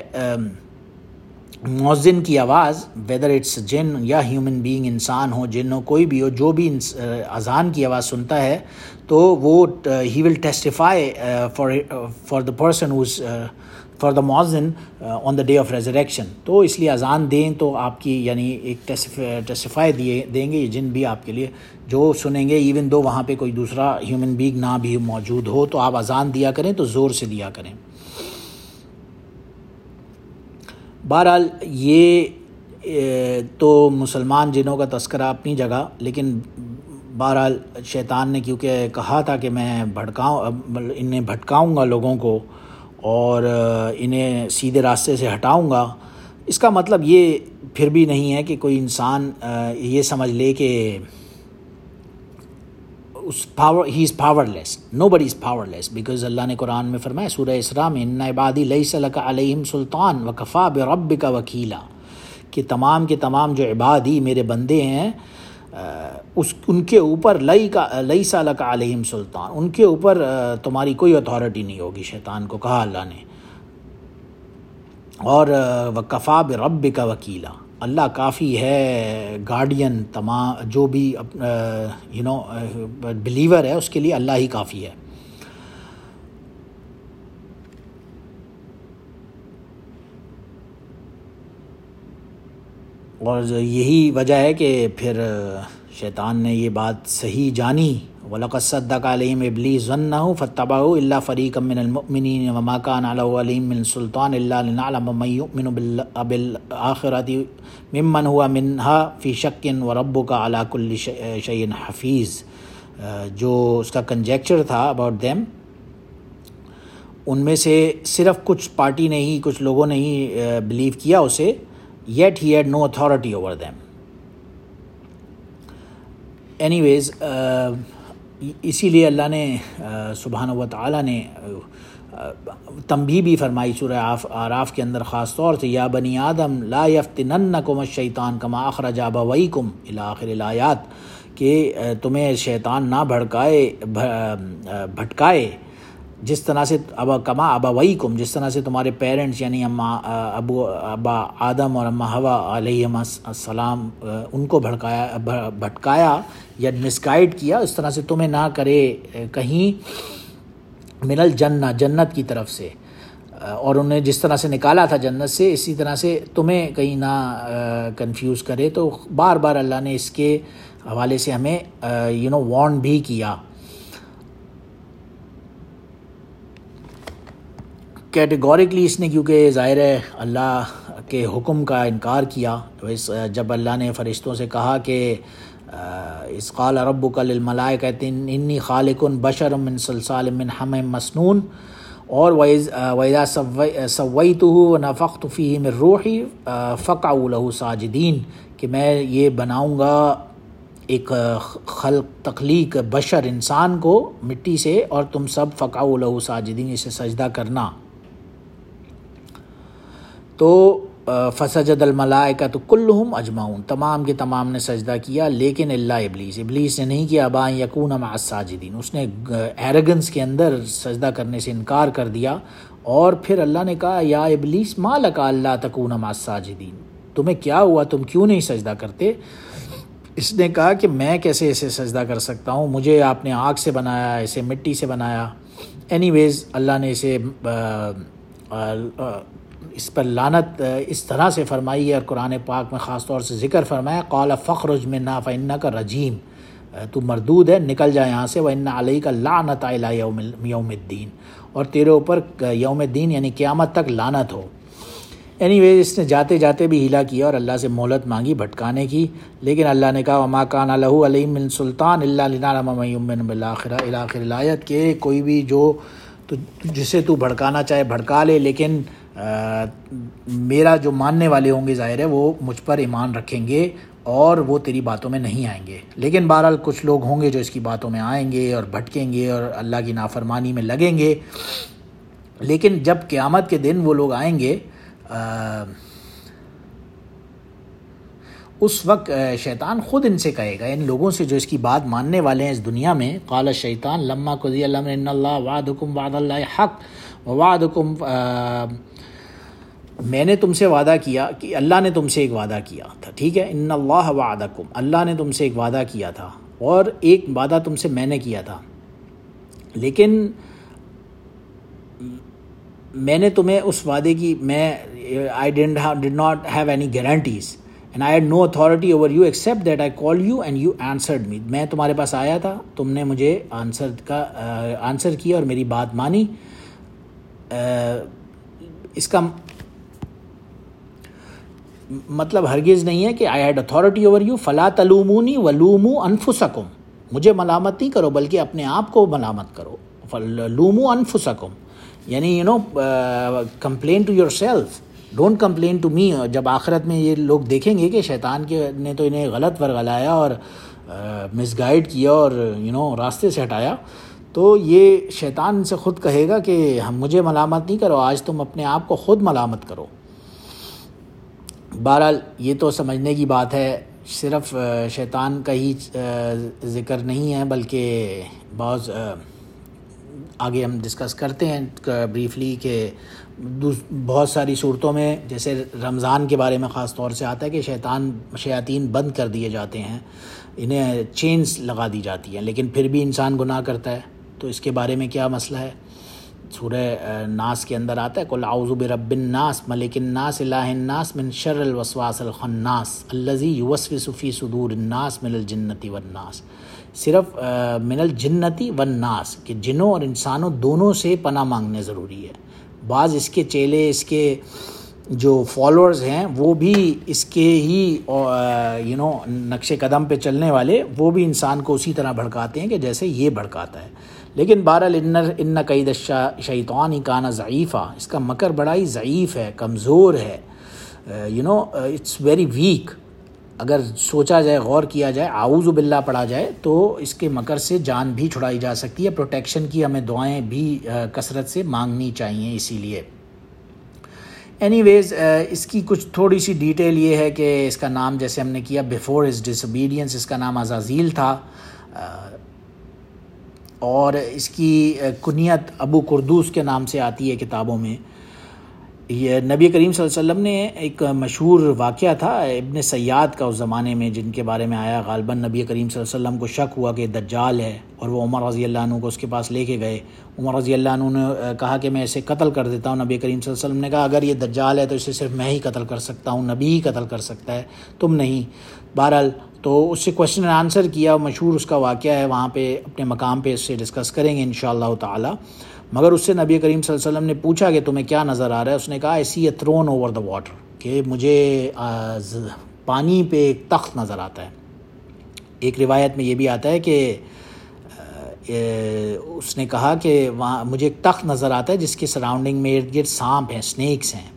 Speaker 1: مؤذن کی آواز، ویدر اٹس جن یا ہیومن بینگ، انسان ہو جن ہو کوئی بھی ہو، جو بھی اذان کی آواز سنتا ہے تو وہ he will testify for for the person whose for the muezzin on the day of resurrection. تو اس لیے اذان دیں تو آپ کی یعنی ایک ٹیسٹیفائی دیے دیں گے یہ جن بھی آپ کے لیے جو سنیں گے، ایون دو وہاں پہ کوئی دوسرا ہیومن بینگ نہ بھی موجود ہو. تو آپ اذان دیا کریں تو زور سے دیا کریں. بہرحال یہ تو مسلمان جنوں کا تذکرہ اپنی جگہ، لیکن بہرحال شیطان نے کیونکہ کہا تھا کہ میں بھٹکاؤں انہیں بھٹکاؤں گا لوگوں کو اور انہیں سیدھے راستے سے ہٹاؤں گا، اس کا مطلب یہ پھر بھی نہیں ہے کہ کوئی انسان یہ سمجھ لے کہ اس power he is powerless. Nobody is powerless, because اللہ نے قرآن میں فرمایا سورہ اسراء میں ان عبادی لیس لک علیہم سلطان وکفا بربک وکیلا، کہ تمام کے تمام جو عبادی میرے بندے ہیں اس ان کے اوپر لئی کا لیس لک علیہم سلطان، ان کے اوپر تمہاری کوئی اتھارٹی نہیں ہوگی. شیطان کو کہا اللہ نے، اور وکفا بربک وکیلا، اللہ کافی ہے گارڈین تمام جو بھی یو نو بلیور ہے اس کے لیے اللہ ہی کافی ہے. اور یہی وجہ ہے کہ پھر شیطان نے یہ بات صحیح جانی. وَلَقَدْ صَدَّقَ عَلَيْهِمْ إِبْلِيسُ ظَنَّهُ فَاتَّبَعُوهُ إِلَّا فَرِيقًا مِّنَ الْمُؤْمِنِينَ وَمَا كَانَ عَلَيْهِ عَلِيٌّ مِّن سُلْطَانٍ إِلَّا لِنَعْلَمَ مَن يُؤْمِنُ بِالْآخِرَةِ مِمَّنْ هُوَ مِنْهَا فِي شَكٍّ وَرَبُّكَ عَلَىٰ كُلِّ شَيْءٍ حَفِيظٌ. جو اس کا کنجیکچر تھا اباؤٹ دیم، ان میں سے صرف کچھ پارٹی نے ہی کچھ لوگوں نے ہی بلیو کیا اسے، yet he had no authority over them. anyways اسی لیے اللہ نے سبحانہ و تعالیٰ نے تنبیہ بھی فرمائی سورہ اعراف کے اندر خاص طور سے، یا بنی آدم لا یفتننکم الشیطان کما اخرج ابویکم الی آخر الآیات، کہ تمہیں شیطان نہ بھڑکائے بھٹکائے جس طرح سے ابا کما ابویکم، جس طرح سے تمہارے پیرنٹس یعنی اما ابو ابا آدم اور اما حوا علیہم السلام ان کو بھڑکایا بھٹکایا یا مس گائیڈ کیا، اس طرح سے تمہیں نہ کرے کہیں من الجنہ، جنت کی طرف سے، اور انہیں جس طرح سے نکالا تھا جنت سے اسی طرح سے تمہیں کہیں نہ کنفیوز کرے۔ تو بار بار اللہ نے اس کے حوالے سے ہمیں یو نو وارن بھی کیا۔ کیٹیگورکلی اس نے، کیونکہ ظاہر ہے اللہ کے حکم کا انکار کیا، جب اللہ نے فرشتوں سے کہا کہ اذ قال ربک للملائکۃ انی خالق بشرا من صلصال من حمأ مسنون، اور وَإِذَا سَوَّيْتُهُ وَنَفَخْتُ فِيهِ مِن رُوحِي فَقَعُوا لَهُ ساجدین، کہ میں یہ بناؤں گا ایک خلق تخلیق بشر انسان کو مٹی سے، اور تم سب فَقَعُوا لَهُ ساجدین، اسے سجدہ کرنا۔ تو فسجد الملائکۃ کلہم اجمعون، تمام کے تمام نے سجدہ کیا لیکن اللہ ابلیس، ابلیس نے نہیں کیا، ابا ان یکون مع الساجدین، اس نے ایروگنس کے اندر سجدہ کرنے سے انکار کر دیا۔ اور پھر اللہ نے کہا یا ابلیس ما لک الا تکون مع الساجدین، تمہیں کیا ہوا، تم کیوں نہیں سجدہ کرتے؟ اس نے کہا کہ میں کیسے اسے سجدہ کر سکتا ہوں، مجھے آپ نے آگ سے بنایا، اسے مٹی سے بنایا۔ اینی ویز اللہ نے اسے اس پر لعنت اس طرح سے فرمائی ہے، اور قرآن پاک میں خاص طور سے ذکر فرمایا قال فاخرج منها فإنك رجیم، تو مردود ہے، نکل جا یہاں سے، وإن عليك اللعنة إلى یوم یوم الدین، اور تیرے اوپر یوم الدین یعنی قیامت تک لعنت ہو۔ اینی ویز اس نے جاتے جاتے بھی ہیلا کیا اور اللہ سے مہلت مانگی بھٹکانے کی، لیکن اللہ نے کہا وما كان له عليهم من سلطان الا لنعلم من يؤمن بالآخرة الى آخر الآیت، کہ کوئی بھی جو تو جسے تو بھڑکانا چاہے بھڑکا لے، لیکن آ, میرا جو ماننے والے ہوں گے ظاہر ہے وہ مجھ پر ایمان رکھیں گے اور وہ تیری باتوں میں نہیں آئیں گے۔ لیکن بہرحال کچھ لوگ ہوں گے جو اس کی باتوں میں آئیں گے اور بھٹکیں گے اور اللہ کی نافرمانی میں لگیں گے، لیکن جب قیامت کے دن وہ لوگ آئیں گے آ, اس وقت شیطان خود ان سے کہے گا، ان لوگوں سے جو اس کی بات ماننے والے ہیں اس دنیا میں، قال الشیطان لما قضی الامر ان اللہ وعدکم وعد اللہ حق ووعدکم، میں نے تم سے وعدہ کیا کہ اللہ نے تم سے ایک وعدہ کیا تھا، ٹھیک ہے، ان اللہ وعدکم، اللہ نے تم سے ایک وعدہ کیا تھا اور ایک وعدہ تم سے میں نے کیا تھا، لیکن میں نے تمہیں اس وعدے کی میں I didn't have, did not have any guarantees and I had no authority over you except that I called you and you answered me، میں تمہارے پاس آیا تھا، تم نے مجھے آنسر کا آنسر کیا اور میری بات مانی۔ اس کا مطلب ہرگز نہیں ہے کہ I had authority over you فلا تلومونی ولوموا انفسکم، مجھے ملامت نہیں کرو بلکہ اپنے آپ کو ملامت کرو، فلوموا انفسکم یعنی you know complain to yourself, don't complain to me. جب آخرت میں یہ لوگ دیکھیں گے کہ شیطان کے نے تو انہیں غلط ورغلایا اور مس گائیڈ کیا اور یو نو راستے سے ہٹایا، تو یہ شیطان سے خود کہے گا کہ ہم مجھے ملامت نہیں کرو، آج تم اپنے آپ کو خود ملامت کرو۔ بہرحال یہ تو سمجھنے کی بات ہے، صرف شیطان کا ہی ذکر نہیں ہے بلکہ بہت آگے ہم ڈسکس کرتے ہیں بریفلی کہ بہت ساری صورتوں میں، جیسے رمضان کے بارے میں خاص طور سے آتا ہے کہ شیطان شیاطین بند کر دیے جاتے ہیں، انہیں چینز لگا دی جاتی ہیں، لیکن پھر بھی انسان گناہ کرتا ہے، تو اس کے بارے میں کیا مسئلہ ہے؟ سورہ ناس کے اندر آتا ہے قل اعوذ برب الناس ملک الناس الہ الناس من شر الوسواس الخناس الذی یوسوس فی صدور الناس من الجنۃ والناس، صرف من الجنۃ والناس کہ جنوں اور انسانوں دونوں سے پناہ مانگنے ضروری ہے۔ بعض اس کے چیلے، اس کے جو فالوورز ہیں وہ بھی اس کے ہی یو نو نقش قدم پہ چلنے والے، وہ بھی انسان کو اسی طرح بھڑکاتے ہیں کہ جیسے یہ بھڑکاتا ہے۔ لیکن بہرحال ان ان قید الشیطان کان ضعیفا، اس کا مکر بڑا ہی ضعیف ہے، کمزور ہے، you know it's very weak. اگر سوچا جائے، غور کیا جائے، اعوذ باللہ پڑھا جائے تو اس کے مکر سے جان بھی چھڑائی جا سکتی ہے۔ پروٹیکشن کی ہمیں دعائیں بھی کثرت سے مانگنی چاہیے اسی لیے۔ اینی ویز اس کی کچھ تھوڑی سی ڈیٹیل یہ ہے کہ اس کا نام جیسے ہم نے کیا بیفور ہز ڈس اوبیڈینس، اس کا نام عزازیل تھا، اور اس کی کنیت ابو قردوس کے نام سے آتی ہے کتابوں میں۔ یہ نبی کریم صلی اللہ علیہ وسلم نے ایک مشہور واقعہ تھا ابن سیاد کا اس زمانے میں، جن کے بارے میں آیا غالباً نبی کریم صلی اللہ علیہ وسلم کو شک ہوا کہ دجال ہے، اور وہ عمر رضی اللہ عنہ کو اس کے پاس لے کے گئے۔ عمر رضی اللہ عنہ نے کہا کہ میں اسے قتل کر دیتا ہوں۔ نبی کریم صلی اللہ علیہ وسلم نے کہا اگر یہ دجال ہے تو اسے صرف میں ہی قتل کر سکتا ہوں، نبی ہی قتل کر سکتا ہے، تم نہیں۔ بہرحال تو اس سے کوشچن اینڈ آنسر کیا، مشہور اس کا واقعہ ہے، وہاں پہ اپنے مقام پہ اس سے ڈسکس کریں گے انشاءاللہ تعالی۔ مگر اس سے نبی کریم صلی اللہ علیہ وسلم نے پوچھا کہ تمہیں کیا نظر آ رہا ہے؟ اس نے کہا I see a throne over the water، کہ مجھے پانی پہ ایک تخت نظر آتا ہے۔ ایک روایت میں یہ بھی آتا ہے کہ اس نے کہا کہ وہاں مجھے ایک تخت نظر آتا ہے جس کے سراؤنڈنگ میں ارد گرد سانپ ہیں، سنیکس ہیں۔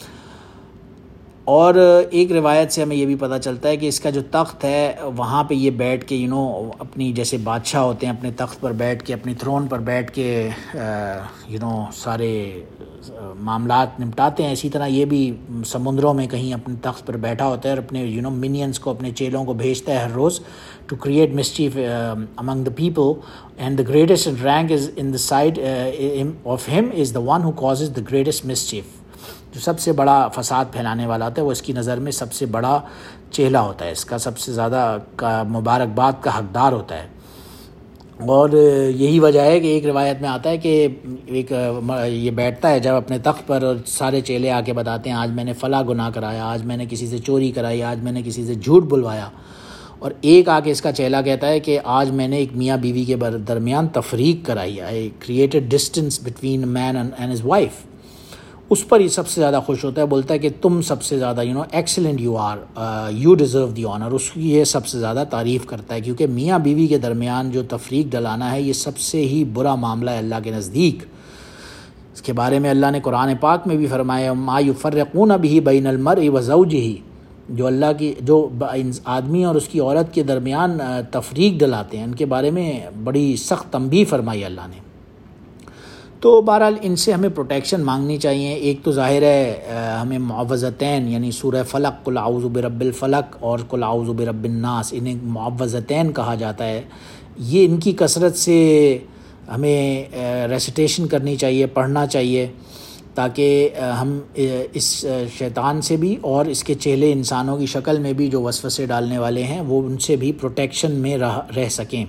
Speaker 1: اور ایک روایت سے ہمیں یہ بھی پتہ چلتا ہے کہ اس کا جو تخت ہے وہاں پہ یہ بیٹھ کے یو نو اپنی جیسے بادشاہ ہوتے ہیں اپنے تخت پر بیٹھ کے، اپنی تھرون پر بیٹھ کے یو نو سارے معاملات نمٹاتے ہیں، اسی طرح یہ بھی سمندروں میں کہیں اپنے تخت پر بیٹھا ہوتا ہے اور اپنے یو نو منینس کو، اپنے چیلوں کو بھیجتا ہے ہر روز to create mischief among the people, and the greatest rank is in the side of him is the one who causes the greatest mischief. جو سب سے بڑا فساد پھیلانے والا ہوتا ہے وہ اس کی نظر میں سب سے بڑا چہلہ ہوتا ہے، اس کا سب سے زیادہ کا مبارکباد کا حقدار ہوتا ہے۔ اور یہی وجہ ہے کہ ایک روایت میں آتا ہے کہ ایک یہ بیٹھتا ہے جب اپنے تخت پر، اور سارے چیلے آ کے بتاتے ہیں آج میں نے فلاں گناہ کرایا، آج میں نے کسی سے چوری کرائی، آج میں نے کسی سے جھوٹ بلوایا، اور ایک آ کے اس کا چیلا کہتا ہے کہ آج میں نے ایک میاں بیوی کے درمیان تفریق کرائی، I created distance between man and his wife. اس پر یہ سب سے زیادہ خوش ہوتا ہے، بولتا ہے کہ تم سب سے زیادہ you know excellent you are, you deserve the honour. اس کی یہ سب سے زیادہ تعریف کرتا ہے، کیونکہ میاں بیوی کے درمیان جو تفریق ڈلانا ہے یہ سب سے ہی برا معاملہ ہے اللہ کے نزدیک۔ اس کے بارے میں اللہ نے قرآن پاک میں بھی فرمایا ما یفرقون بہ بین المرء وزوجہ، جو اللہ کی جو آدمی اور اس کی عورت کے درمیان تفریق ڈلاتے ہیں ان کے بارے میں بڑی سخت تنبیہ فرمائی اللہ نے۔ تو بہرحال ان سے ہمیں پروٹیکشن مانگنی چاہیے۔ ایک تو ظاہر ہے ہمیں معوذتین یعنی سورہ فلق، قل اعوذ برب الفلق اور قل اعوذ برب الناس، انہیں معوذتین کہا جاتا ہے، یہ ان کی کثرت سے ہمیں ریسیٹیشن کرنی چاہیے، پڑھنا چاہیے، تاکہ ہم اس شیطان سے بھی اور اس کے چہلے انسانوں کی شکل میں بھی جو وسوسے ڈالنے والے ہیں وہ ان سے بھی پروٹیکشن میں رہ رہ سکیں۔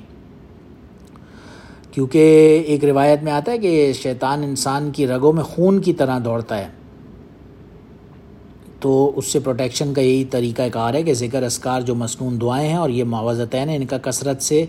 Speaker 1: کیونکہ ایک روایت میں آتا ہے کہ شیطان انسان کی رگوں میں خون کی طرح دوڑتا ہے، تو اس سے پروٹیکشن کا یہی طریقہ کار ہے کہ ذکر اذکار جو مسنون دعائیں ہیں اور یہ معوذتین ہیں ان کا کثرت سے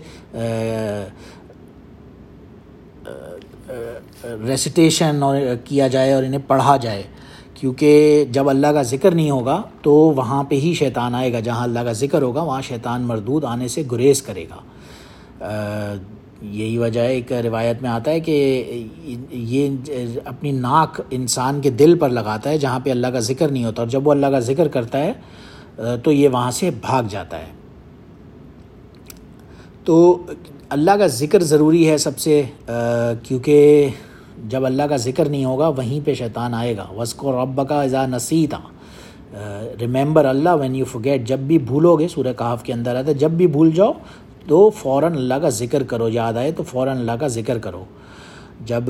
Speaker 1: ریسیٹیشن اور کیا جائے اور انہیں پڑھا جائے، کیونکہ جب اللہ کا ذکر نہیں ہوگا تو وہاں پہ ہی شیطان آئے گا، جہاں اللہ کا ذکر ہوگا وہاں شیطان مردود آنے سے گریز کرے گا۔ یہی وجہ ہے، ایک روایت میں آتا ہے کہ یہ اپنی ناک انسان کے دل پر لگاتا ہے جہاں پہ اللہ کا ذکر نہیں ہوتا، اور جب وہ اللہ کا ذکر کرتا ہے تو یہ وہاں سے بھاگ جاتا ہے۔ تو اللہ کا ذکر ضروری ہے سب سے، کیونکہ جب اللہ کا ذکر نہیں ہوگا وہیں پہ شیطان آئے گا۔ وَاذْكُر رَبَّكَ إِذَا نَسِيتَ، remember Allah when you forget, جب بھی بھولو گے، سورہ کہف کے اندر آتا ہے جب بھی بھول جاؤ تو فوراً اللہ کا ذکر کرو، یاد آئے تو فوراً اللہ کا ذکر کرو۔ جب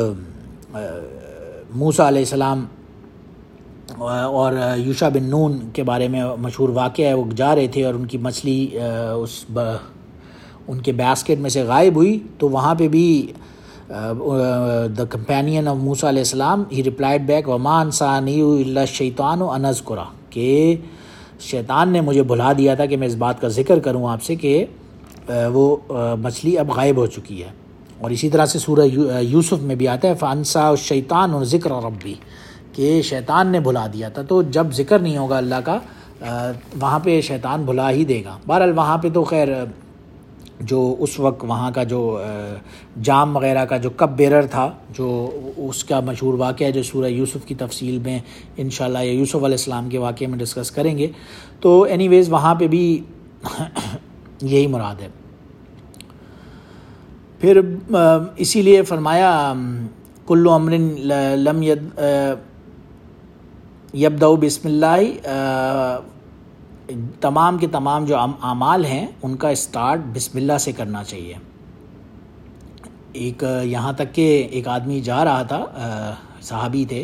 Speaker 1: موسیٰ علیہ السلام اور یوشع بن نون کے بارے میں مشہور واقعہ ہے، وہ جا رہے تھے اور ان کی مچھلی اس ان کے بیسکٹ میں سے غائب ہوئی، تو وہاں پہ بھی دا کمپینین آف موسیٰ علیہ السلام ہی ریپلائڈ بیک وما انسانی الا الشیطان ان اذکرہ، کہ شیطان نے مجھے بھلا دیا تھا کہ میں اس بات کا ذکر کروں آپ سے کہ وہ مچھلی اب غائب ہو چکی ہے۔ اور اسی طرح سے سورہ یوسف میں بھی آتا ہے فَأَنسَاهُ الشَّيْطَانُ ذِكْرَ رَبِّهِ، کہ شیطان نے بھلا دیا تھا۔ تو جب ذکر نہیں ہوگا اللہ کا وہاں پہ شیطان بھلا ہی دے گا۔ بہرحال وہاں پہ تو خیر جو اس وقت وہاں کا جو جام وغیرہ کا جو کپ بیرر تھا، جو اس کا مشہور واقعہ ہے جو سورہ یوسف کی تفصیل میں انشاءاللہ یا یوسف علیہ السلام کے واقعے میں ڈسکس کریں گے۔ تو اینی ویز وہاں پہ بھی یہی مراد ہے۔ پھر اسی لیے فرمایا کل امر لم یبدأ بسم اللہ، تمام کے تمام جو اعمال ہیں ان کا اسٹارٹ بسم اللہ سے کرنا چاہیے۔ ایک یہاں تک کہ ایک آدمی جا رہا تھا، صحابی تھے،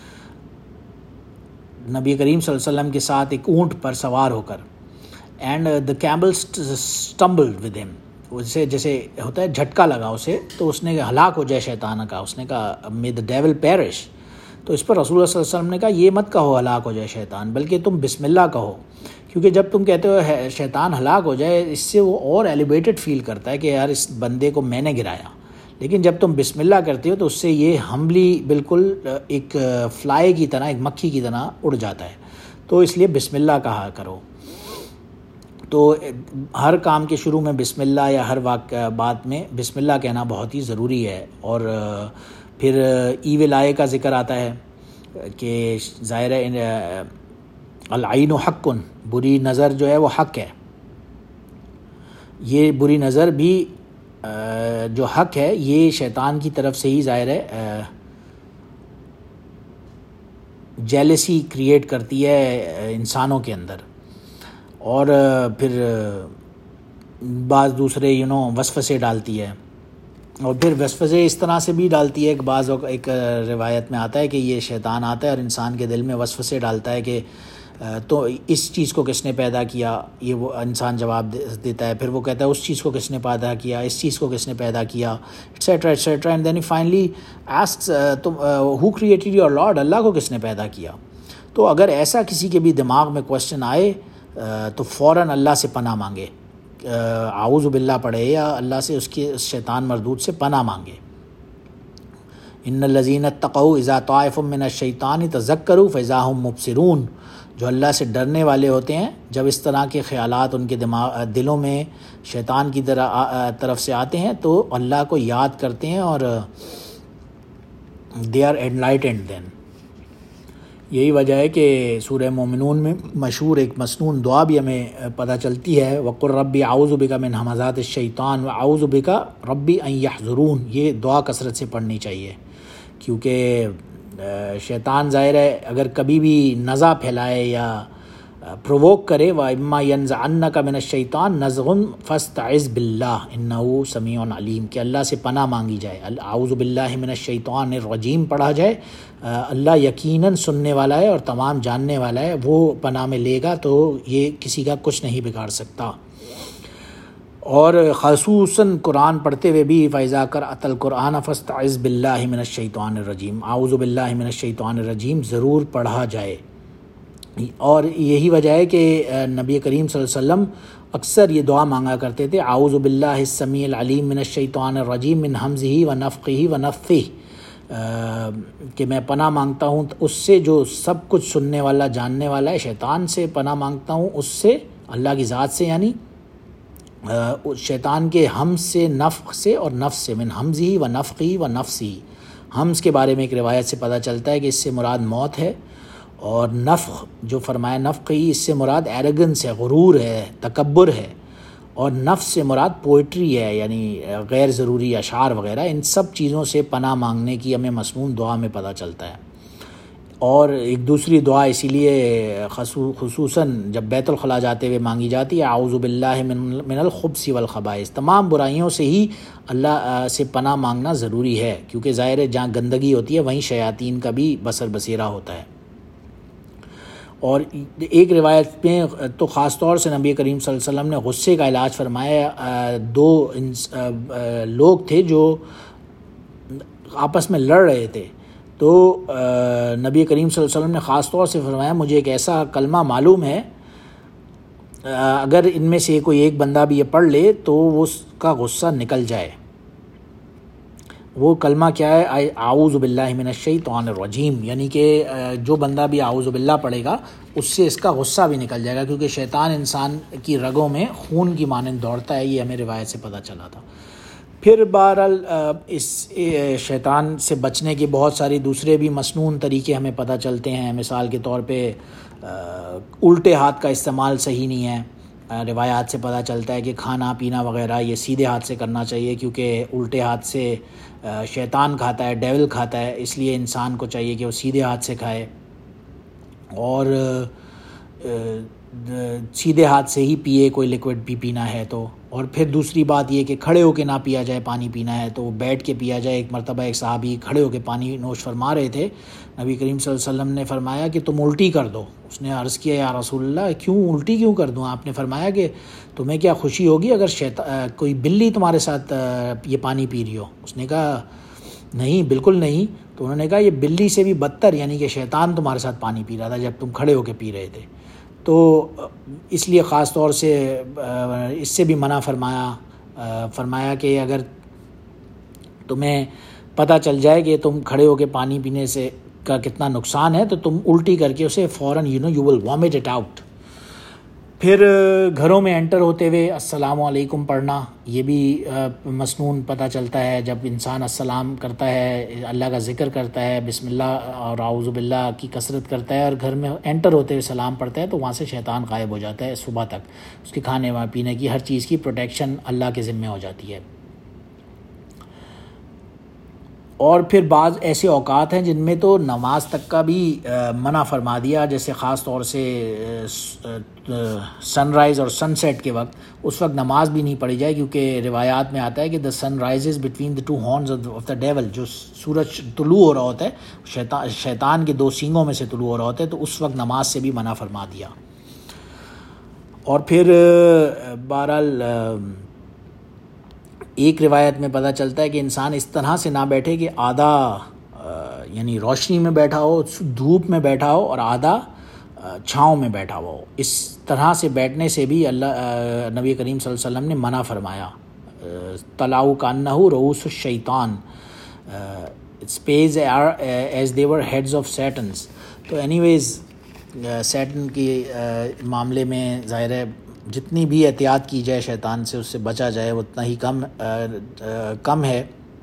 Speaker 1: نبی کریم صلی اللہ علیہ وسلم کے ساتھ ایک اونٹ پر سوار ہو کر، اینڈ دا کیمبل اسٹمبلڈ ود ہم، اسے جیسے ہوتا ہے جھٹکا لگا اسے، تو اس نے ہلاک ہو جائے شیطان کا، اس نے کہا مے دا ڈیول پیرش. تو اس پر رسول اللہ صلی اللہ علیہ وسلم نے کہا یہ مت کہو ہلاک ہو جائے شیطان، بلکہ تم بسم اللہ کہو، کیونکہ جب تم کہتے ہو شیطان ہلاک ہو جائے، اس سے وہ اور ایلیویٹڈ فیل کرتا ہے کہ یار اس بندے کو میں نے گرایا. لیکن جب تم بسم اللہ کرتے ہو تو اس سے یہ ہمبلی بالکل ایک فلائی کی طرح، ایک مکھی کی طرح اڑ جاتا ہے. تو اس لیے بسم اللہ کہا کرو. تو ہر کام کے شروع میں بسم اللہ، یا ہر واقع بات میں بسم اللہ کہنا بہت ہی ضروری ہے. اور پھر ایول آئے کا ذکر آتا ہے کہ ظاہر العین حق، بری نظر جو ہے وہ حق ہے. یہ بری نظر بھی جو حق ہے یہ شیطان کی طرف سے ہی ظاہر ہے جیلسی کریٹ کرتی ہے انسانوں کے اندر، اور پھر بعض دوسرے یو نو وسوسے ڈالتی ہے. اور پھر وسوسے اس طرح سے بھی ڈالتی ہے کہ بعض ایک روایت میں آتا ہے کہ یہ شیطان آتا ہے اور انسان کے دل میں وسوسے ڈالتا ہے کہ تو اس چیز کو کس نے پیدا کیا، یہ وہ انسان جواب دیتا ہے. پھر وہ کہتا ہے اس چیز کو کس نے پیدا کیا، اس چیز کو کس نے پیدا کیا، etcetera etcetera. And then finally asks تم ہو کریٹڈ یور لارڈ، اللہ کو کس نے پیدا کیا. تو اگر ایسا کسی کے بھی دماغ میں کوشچن آئے تو فوراً اللہ سے پناہ مانگے، اعوذ باللہ پڑھے یا اللہ سے اس کے شیطان مردود سے پناہ مانگے. ان الذین اتقوا اذا طائف من الشیطان تذکروا فاذا هم مبصرون. جو اللہ سے ڈرنے والے ہوتے ہیں، جب اس طرح کے خیالات ان کے دماغ دلوں میں شیطان کی طرف سے آتے ہیں تو اللہ کو یاد کرتے ہیں اور دے آر انلائٹنڈ دین. یہی وجہ ہے کہ سورہ مومنون میں مشہور ایک مسنون دعا بھی ہمیں پتہ چلتی ہے، وَقُلْ رَبِّ أَعُوذُ بِكَ مِنْ هَمَزَاتِ الشَّيْطَانِ وَأَعُوذُ بِكَ رَبِّ أَنْ يَحْضُرُونَ. یہ دعا کثرت سے پڑھنی چاہیے، کیونکہ شیطان ظاہر ہے اگر کبھی بھی نزع پھیلائے یا پرووک کرے، وَإِمَّا يَنزَعَنَّكَ مِنَ الشَّيْطَانِ نَزْغٌ فَاسْتَعِذْ بِاللَّهِ إِنَّهُ سَمِيعٌ عَلِيمٌ، کہ اللہ سے پناہ مانگی جائے. اعوذ باللہ من الشیطان الرجیم پڑھا جائے، اللہ یقیناً سننے والا ہے اور تمام جاننے والا ہے، وہ پناہ میں لے گا تو یہ کسی کا کچھ نہیں بگاڑ سکتا. اور خصوصاً قرآن پڑھتے ہوئے بھی فَإِذَا قَرَأْتَ الْقُرْآنَ فَاسْتَعِذْ بِاللَّهِ مِنَ الشَّيْطَانِ الرَّجِيمِ، اعوذ باللہ من الشیطان الرجیم ضرور پڑھا جائے. اور یہی وجہ ہے کہ نبی کریم صلی اللہ علیہ وسلم اکثر یہ دعا مانگا کرتے تھے، اعوذ باللہ السمیع العلیم من الشیطان الرجیم من حمزہ ونفخہ ونفثہ، کہ میں پناہ مانگتا ہوں اس سے جو سب کچھ سننے والا جاننے والا ہے، شیطان سے پناہ مانگتا ہوں اس سے، اللہ کی ذات سے، یعنی شیطان کے حمز سے، نفخ سے اور نفس سے، من حمزہ ونفخہ ونفثہ. حمز کے بارے میں ایک روایت سے پتہ چلتا ہے کہ اس سے مراد موت ہے، اور نفخ جو فرمایا نفخ ہی، اس سے مراد ایروگنس ہے، غرور ہے، تکبر ہے. اور نفس سے مراد پوئٹری ہے، یعنی غیر ضروری اشعار وغیرہ. ان سب چیزوں سے پناہ مانگنے کی ہمیں مسنون دعا میں پتہ چلتا ہے. اور ایک دوسری دعا اسی لیے خصوصاً جب بیت الخلاء جاتے ہوئے مانگی جاتی ہے، اعوذ باللہ من من الخبث والخبائث. تمام برائیوں سے ہی اللہ سے پناہ مانگنا ضروری ہے، کیونکہ ظاہر ہے جہاں گندگی ہوتی ہے وہیں شیاطین کا بھی بسر بسیرا ہوتا ہے. اور ایک روایت میں تو خاص طور سے نبی کریم صلی اللہ علیہ وسلم نے غصے کا علاج فرمایا. دو لوگ تھے جو آپس میں لڑ رہے تھے، تو نبی کریم صلی اللہ علیہ وسلم نے خاص طور سے فرمایا مجھے ایک ایسا کلمہ معلوم ہے، اگر ان میں سے کوئی ایک بندہ بھی یہ پڑھ لے تو اس کا غصہ نکل جائے. وہ کلمہ کیا ہے؟ اعوذ باللہ من الشیطان الرجیم، یعنی کہ جو بندہ بھی اعوذ باللہ پڑھے گا اس سے اس کا غصہ بھی نکل جائے گا، کیونکہ شیطان انسان کی رگوں میں خون کی مانند دوڑتا ہے. یہ ہمیں روایت سے پتہ چلا تھا. پھر بہرحال اس شیطان سے بچنے کے بہت ساری دوسرے بھی مسنون طریقے ہمیں پتہ چلتے ہیں. مثال کے طور پہ الٹے ہاتھ کا استعمال صحیح نہیں ہے. روایات سے پتہ چلتا ہے کہ کھانا پینا وغیرہ یہ سیدھے ہاتھ سے کرنا چاہیے، کیونکہ الٹے ہاتھ سے شیطان کھاتا ہے، ڈیول کھاتا ہے، اس لیے انسان کو چاہیے کہ وہ سیدھے ہاتھ سے کھائے. اور سیدھے ہاتھ سے ہی پیے کوئی لکوڈ بھی پینا ہے تو. اور پھر دوسری بات یہ کہ کھڑے ہو کے نہ پیا جائے پانی پینا ہے تو بیٹھ کے پیا جائے. ایک مرتبہ ایک صحابی کھڑے ہو کے پانی نوش فرما رہے تھے, نبی کریم صلی اللہ علیہ وسلم نے فرمایا کہ تم الٹی کر دو. اس نے عرض کیا یا رسول اللہ کیوں الٹی کیوں کر دوں؟ آپ نے فرمایا کہ تمہیں کیا خوشی ہوگی اگر شیطان کوئی بلی تمہارے ساتھ یہ پانی پی رہی ہو؟ اس نے کہا نہیں بالکل نہیں. تو انہوں نے کہا یہ بلی سے بھی بدتر, یعنی کہ شیطان تمہارے ساتھ پانی پی رہا تھا جب تم کھڑے ہو کے پی رہے تھے. تو اس لیے خاص طور سے اس سے بھی منع فرمایا فرمایا کہ اگر تمہیں پتہ چل جائے کہ تم کھڑے ہو کے پانی پینے سے کا کتنا نقصان ہے تو تم الٹی کر کے اسے فوراً you know you will vomit it out. پھر گھروں میں انٹر ہوتے ہوئے السلام علیکم پڑھنا, یہ بھی مسنون پتہ چلتا ہے. جب انسان السلام کرتا ہے, اللہ کا ذکر کرتا ہے, بسم اللہ اور اعوذ باللہ کی کثرت کرتا ہے اور گھر میں انٹر ہوتے ہوئے سلام پڑھتا ہے تو وہاں سے شیطان غائب ہو جاتا ہے صبح تک. اس کے کھانے پینے کی ہر چیز کی پروٹیکشن اللہ کے ذمہ ہو جاتی ہے. اور پھر بعض ایسے اوقات ہیں جن میں تو نماز تک کا بھی منع فرما دیا, جیسے خاص طور سے سن رائز اور سن سیٹ کے وقت, اس وقت نماز بھی نہیں پڑھی جائے کیونکہ روایات میں آتا ہے کہ the sun rises between the two horns of the devil, جو سورج طلوع ہو رہا ہوتا ہے شیطان شیطان کے دو سینگوں میں سے طلوع ہو رہا ہوتا ہے, تو اس وقت نماز سے بھی منع فرما دیا. اور پھر بہرحال ایک روایت میں پتہ چلتا ہے کہ انسان اس طرح سے نہ بیٹھے کہ آدھا یعنی روشنی میں بیٹھا ہو, دھوپ میں بیٹھا ہو, اور آدھا چھاؤں میں بیٹھا ہوا ہو. اس طرح سے بیٹھنے سے بھی اللہ نبی کریم صلی اللہ علیہ وسلم نے منع فرمایا. طلاؤ کانہ رؤوس الشیطان spies as their heads of satans. تو اینی ویز سیٹن کے معاملے میں ظاہر ہے جتنی بھی احتیاط کی جائے شیطان سے, اس سے بچا جائے, اتنا ہی کم کم ہے.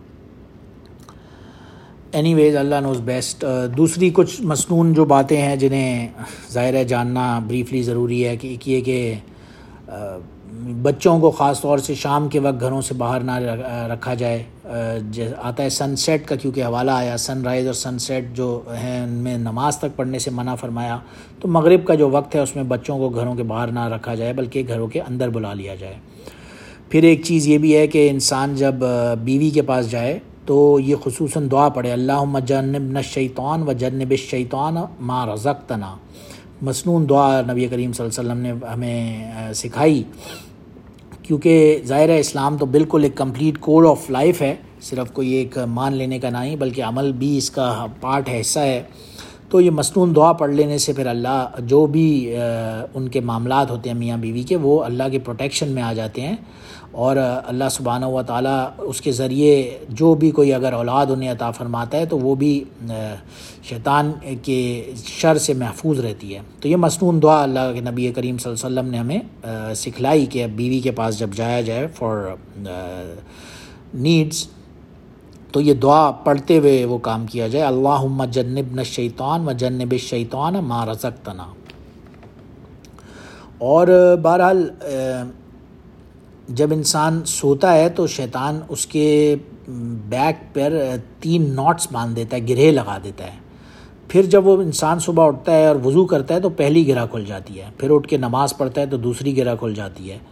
Speaker 1: Anyways Allah knows best. دوسری کچھ مسنون جو باتیں ہیں جنہیں ظاہر ہے جاننا بریفلی ضروری ہے کہ ایک یہ کہ بچوں کو خاص طور سے شام کے وقت گھروں سے باہر نہ رکھا جائے. آتا ہے سن سیٹ کا کیونکہ حوالہ آیا, سن رائز اور سن سیٹ جو ہیں ان میں نماز تک پڑھنے سے منع فرمایا. تو مغرب کا جو وقت ہے اس میں بچوں کو گھروں کے باہر نہ رکھا جائے بلکہ گھروں کے اندر بلا لیا جائے. پھر ایک چیز یہ بھی ہے کہ انسان جب بیوی کے پاس جائے تو یہ خصوصاً دعا پڑھے, اللہم جنبنا الشیطان و جنب الشیطان ما رزقتنا. مسنون دعا نبی کریم صلی اللہ علیہ وسلم نے ہمیں سکھائی, کیونکہ ظاہر ہے اسلام تو بالکل ایک کمپلیٹ کوڈ آف لائف ہے, صرف کوئی ایک مان لینے کا نہیں بلکہ عمل بھی اس کا پارٹ ہے, حصہ ہے. تو یہ مسنون دعا پڑھ لینے سے پھر اللہ جو بھی ان کے معاملات ہوتے ہیں میاں بیوی کے, وہ اللہ کے پروٹیکشن میں آ جاتے ہیں, اور اللہ سبحانہ و تعالیٰ اس کے ذریعے جو بھی کوئی اگر اولاد انہیں عطا فرماتا ہے تو وہ بھی شیطان کے شر سے محفوظ رہتی ہے. تو یہ مسنون دعا اللہ کے نبی کریم صلی اللہ علیہ وسلم نے ہمیں سکھلائی کہ بیوی کے پاس جب جایا جائے فار نیڈز تو یہ دعا پڑھتے ہوئے وہ کام کیا جائے, اللہم جنبنا الشیطان و جنب الشیطان ما رزقتنا. اور بہرحال جب انسان سوتا ہے تو شیطان اس کے بیک پر تین ناٹس باندھ دیتا ہے, گرہ لگا دیتا ہے. پھر جب وہ انسان صبح اٹھتا ہے اور وضو کرتا ہے تو پہلی گرہ کھل جاتی ہے, پھر اٹھ کے نماز پڑھتا ہے تو دوسری گرہ کھل جاتی ہے.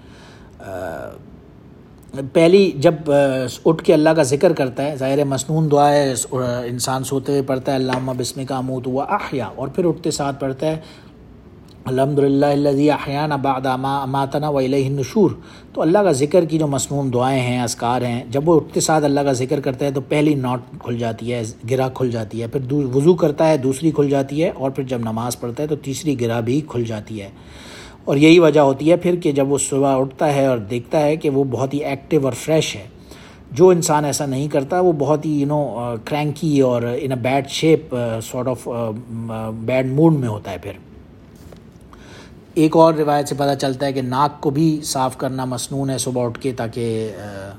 Speaker 1: پہلی جب اٹھ کے اللہ کا ذکر کرتا ہے, ظاہر مسنون دعا ہے, انسان سوتے ہوئے پڑھتا ہے اللہم بسمک اموت و احیا, اور پھر اٹھتے ساتھ پڑھتا ہے الحمدللہ الذی احیانا بعد ما اماتنا و الیہ النشور. تو اللہ کا ذکر کی جو مسنون دعائیں ہیں, اذکار ہیں, جب وہ اٹھتے ساتھ اللہ کا ذکر کرتا ہے تو پہلی نوٹ کھل جاتی ہے, گرہ کھل جاتی ہے, پھر وضو کرتا ہے دوسری کھل جاتی ہے, اور پھر جب نماز پڑھتا ہے تو تیسری گرہ بھی کھل جاتی ہے. اور یہی وجہ ہوتی ہے پھر کہ جب وہ صبح اٹھتا ہے اور دیکھتا ہے کہ وہ بہت ہی ایکٹیو اور فریش ہے. جو انسان ایسا نہیں کرتا وہ بہت ہی یو نو کرینکی اور in a bad shape sort of bad mood میں ہوتا ہے. پھر ایک اور روایت سے پتہ چلتا ہے کہ ناک کو بھی صاف کرنا مسنون ہے صبح اٹھ کے, تاکہ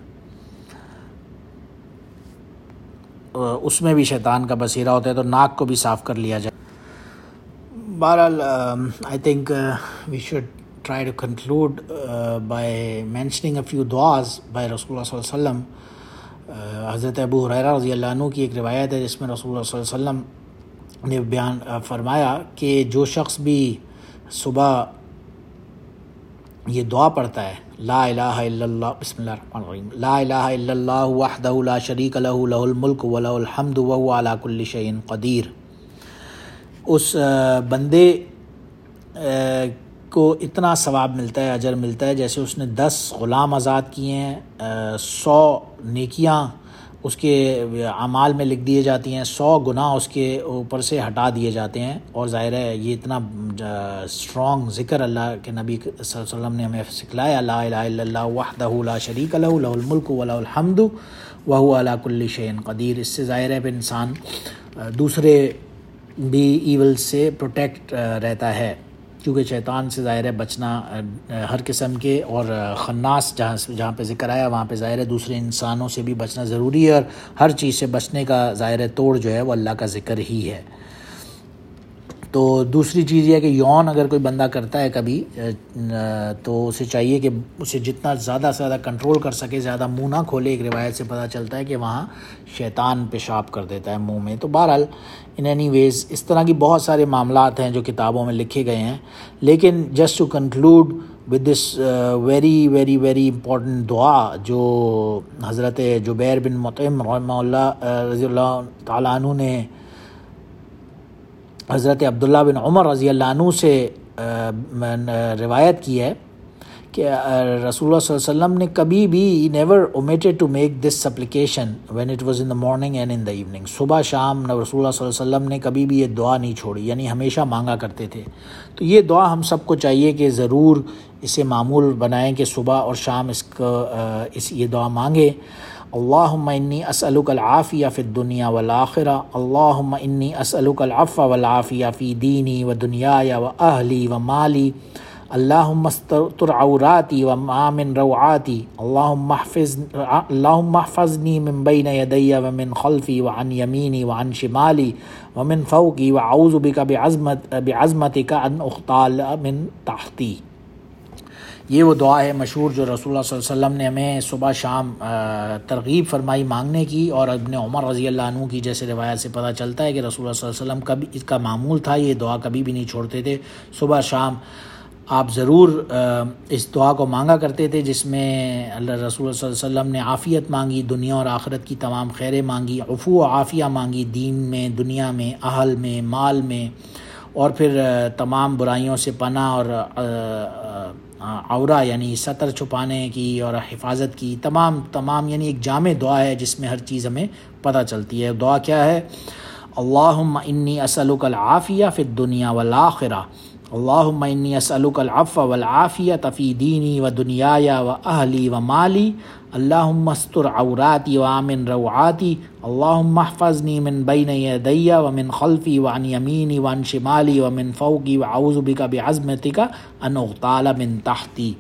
Speaker 1: اس میں بھی شیطان کا بسیرہ ہوتا ہے, تو ناک کو بھی صاف کر لیا جائے. بہرحال I think we should try to conclude by mentioning a few دعاز بائی رسول اللہ صلی اللہ علیہ وسلم. حضرت ابو ہریرہ رضی اللہ عنہ کی ایک روایت ہے جس میں رسول اللہ صلی اللہ علیہ وسلم نے بیان فرمایا کہ جو شخص بھی صبح یہ دعا پڑھتا ہے لا الہ الا اللہ، بسم اللہ الرحمن الرحیم، لا الہ الا اللہ وحدہ لا شریک لہ لہ الملک و لہ الحمد وہو علی کل شیء قدیر، اس بندے کو اتنا ثواب ملتا ہے، اجر ملتا ہے جیسے اس نے دس غلام آزاد کیے ہیں، سو نیکیاں اس کے اعمال میں لکھ دیے جاتی ہیں، سو گناہ اس کے اوپر سے ہٹا دیے جاتے ہیں۔ اور ظاہر ہے یہ اتنا اسٹرانگ ذکر اللہ کے نبی صلی اللہ علیہ وسلم نے ہمیں سکھلایا، لا الہ الا اللہ وحدہ لا شریک لہ لہ الملک و لہ الحمد وہو علی کل شیء قدیر۔ اس سے ظاہر ہے پھر انسان دوسرے بھی ایول سے پروٹیکٹ رہتا ہے، کیونکہ شیطان سے ظاہر ہے بچنا ہر قسم کے، اور خناس جہاں جہاں پہ ذکر آیا وہاں پہ ظاہر ہے دوسرے انسانوں سے بھی بچنا ضروری ہے، اور ہر چیز سے بچنے کا ظاہر ہے توڑ جو ہے وہ اللہ کا ذکر ہی ہے۔ تو دوسری چیز یہ ہے کہ یون اگر کوئی بندہ کرتا ہے کبھی تو اسے چاہیے کہ اسے جتنا زیادہ سے زیادہ کنٹرول کر سکے، زیادہ منہ نہ کھولے۔ ایک روایت سے پتہ چلتا ہے کہ وہاں شیطان پیشاب کر دیتا ہے منہ میں۔ تو بہرحال ان اینی ویز اس طرح کی بہت سارے معاملات ہیں جو کتابوں میں لکھے گئے ہیں، لیکن just to conclude with this very very very important دعا جو حضرت جبیر بن مطعم رحمہ اللہ رضی اللہ تعالیٰ عنہ نے حضرت عبداللہ بن عمر رضی اللہ عنہ سے روایت کی ہے کہ رسول اللہ صلی اللہ علیہ وسلم نے کبھی بھی never omitted to make this supplication when it was in the morning and in the evening، صبح شام رسول اللہ صلی اللہ علیہ وسلم نے کبھی بھی یہ دعا نہیں چھوڑی، یعنی ہمیشہ مانگا کرتے تھے۔ تو یہ دعا ہم سب کو چاہیے کہ ضرور اسے معمول بنائیں کہ صبح اور شام اس کو اس یہ دعا مانگے۔ اللہم انی اسألک العافیہ فی الدنیا والآخرہ، اللہم انی اسألک العفو والعافیہ فی دینی و دنیای و اہلی و مالی، اللہم استر عوراتی و آمن روعاتی، اللہم احفظ اللہم احفظنی من بین یدی و من خلفی و عن یمینی و عن شمالی و من فوقی و اعوذ بک بعظمت بعظمتک ان اغتال من تحتی۔ یہ وہ دعا ہے مشہور جو رسول اللہ صلی اللہ علیہ وسلم نے ہمیں صبح شام ترغیب فرمائی مانگنے کی، اور ابن عمر رضی اللہ عنہ کی جیسے روایت سے پتہ چلتا ہے کہ رسول اللہ صلی اللہ علیہ وسلم کبھی اس کا معمول تھا، یہ دعا کبھی بھی نہیں چھوڑتے تھے۔ صبح شام آپ ضرور اس دعا کو مانگا کرتے تھے، جس میں اللہ رسول اللہ صلی اللہ علیہ وسلم نے عافیت مانگی، دنیا اور آخرت کی تمام خیریں مانگی، عفو و عافیہ مانگی، دین میں، دنیا میں، اہل میں، مال میں، اور پھر تمام برائیوں سے پناہ اور عورہ یعنی ستر چھپانے کی اور حفاظت کی، تمام تمام یعنی ایک جامع دعا ہے جس میں ہر چیز ہمیں پتہ چلتی ہے۔ دعا کیا ہے؟ اللہم انی اسألک العافیہ فی الدنیا والآخرہ، اللہم انی اسألک العفو والعافیۃ فی دینی و دنیای و اہلی و مالی، اللہم استر عوراتی و آمن روعاتی، اللہم احفظنی من بین یدی و من خلفی و عن یمینی و عن شمالی و من فوقی و اعوذ بک بعظمتک ان اغتال من تحتی۔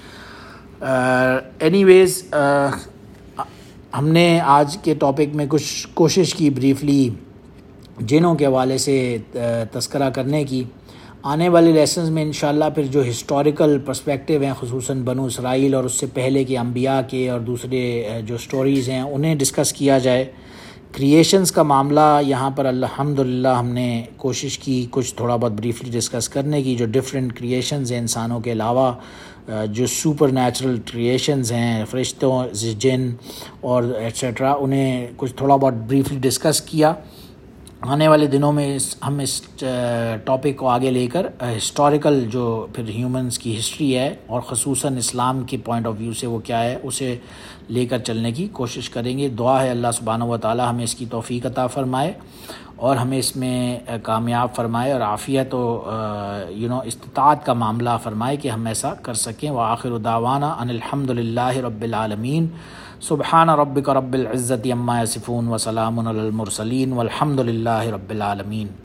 Speaker 1: اینی ویز ہم نے آج کے ٹاپک میں کچھ کوشش کی بریفلی جنوں کے حوالے سے تذکرہ کرنے کی۔ آنے والے لیسنز میں انشاءاللہ پھر جو ہسٹوریکل پرسپیکٹیو ہیں خصوصاً بنو اسرائیل اور اس سے پہلے کے انبیاء کے اور دوسرے جو سٹوریز ہیں انہیں ڈسکس کیا جائے۔ کریشنز کا معاملہ یہاں پر الحمدللہ ہم نے کوشش کی کچھ تھوڑا بہت بریفلی ڈسکس کرنے کی، جو ڈفرینٹ کریشنز ہیں انسانوں کے علاوہ، جو سپر نیچرل کریشنز ہیں فرشتوں، جن اور ایٹسیٹرا، انہیں کچھ تھوڑا بہت بریفلی ڈسکس کیا۔ آنے والے دنوں میں اس ہم اس ٹاپک کو آگے لے کر ہسٹوریکل جو پھر ہیومنز کی ہسٹری ہے اور خصوصاً اسلام کی پوائنٹ آف ویو سے وہ کیا ہے اسے لے کر چلنے کی کوشش کریں گے۔ دعا ہے اللہ سبحانہ و تعالی ہمیں اس کی توفیق عطا فرمائے اور ہمیں اس میں کامیاب فرمائے اور عافیت و یو نو استطاعت کا معاملہ فرمائے کہ ہم ایسا کر سکیں۔ وآخر دعوانا ان الحمد للہ رب العالمین، سبحان ربک رب العزت عما یصفون وسلام علی المرسلین والحمد للہ رب العالمین۔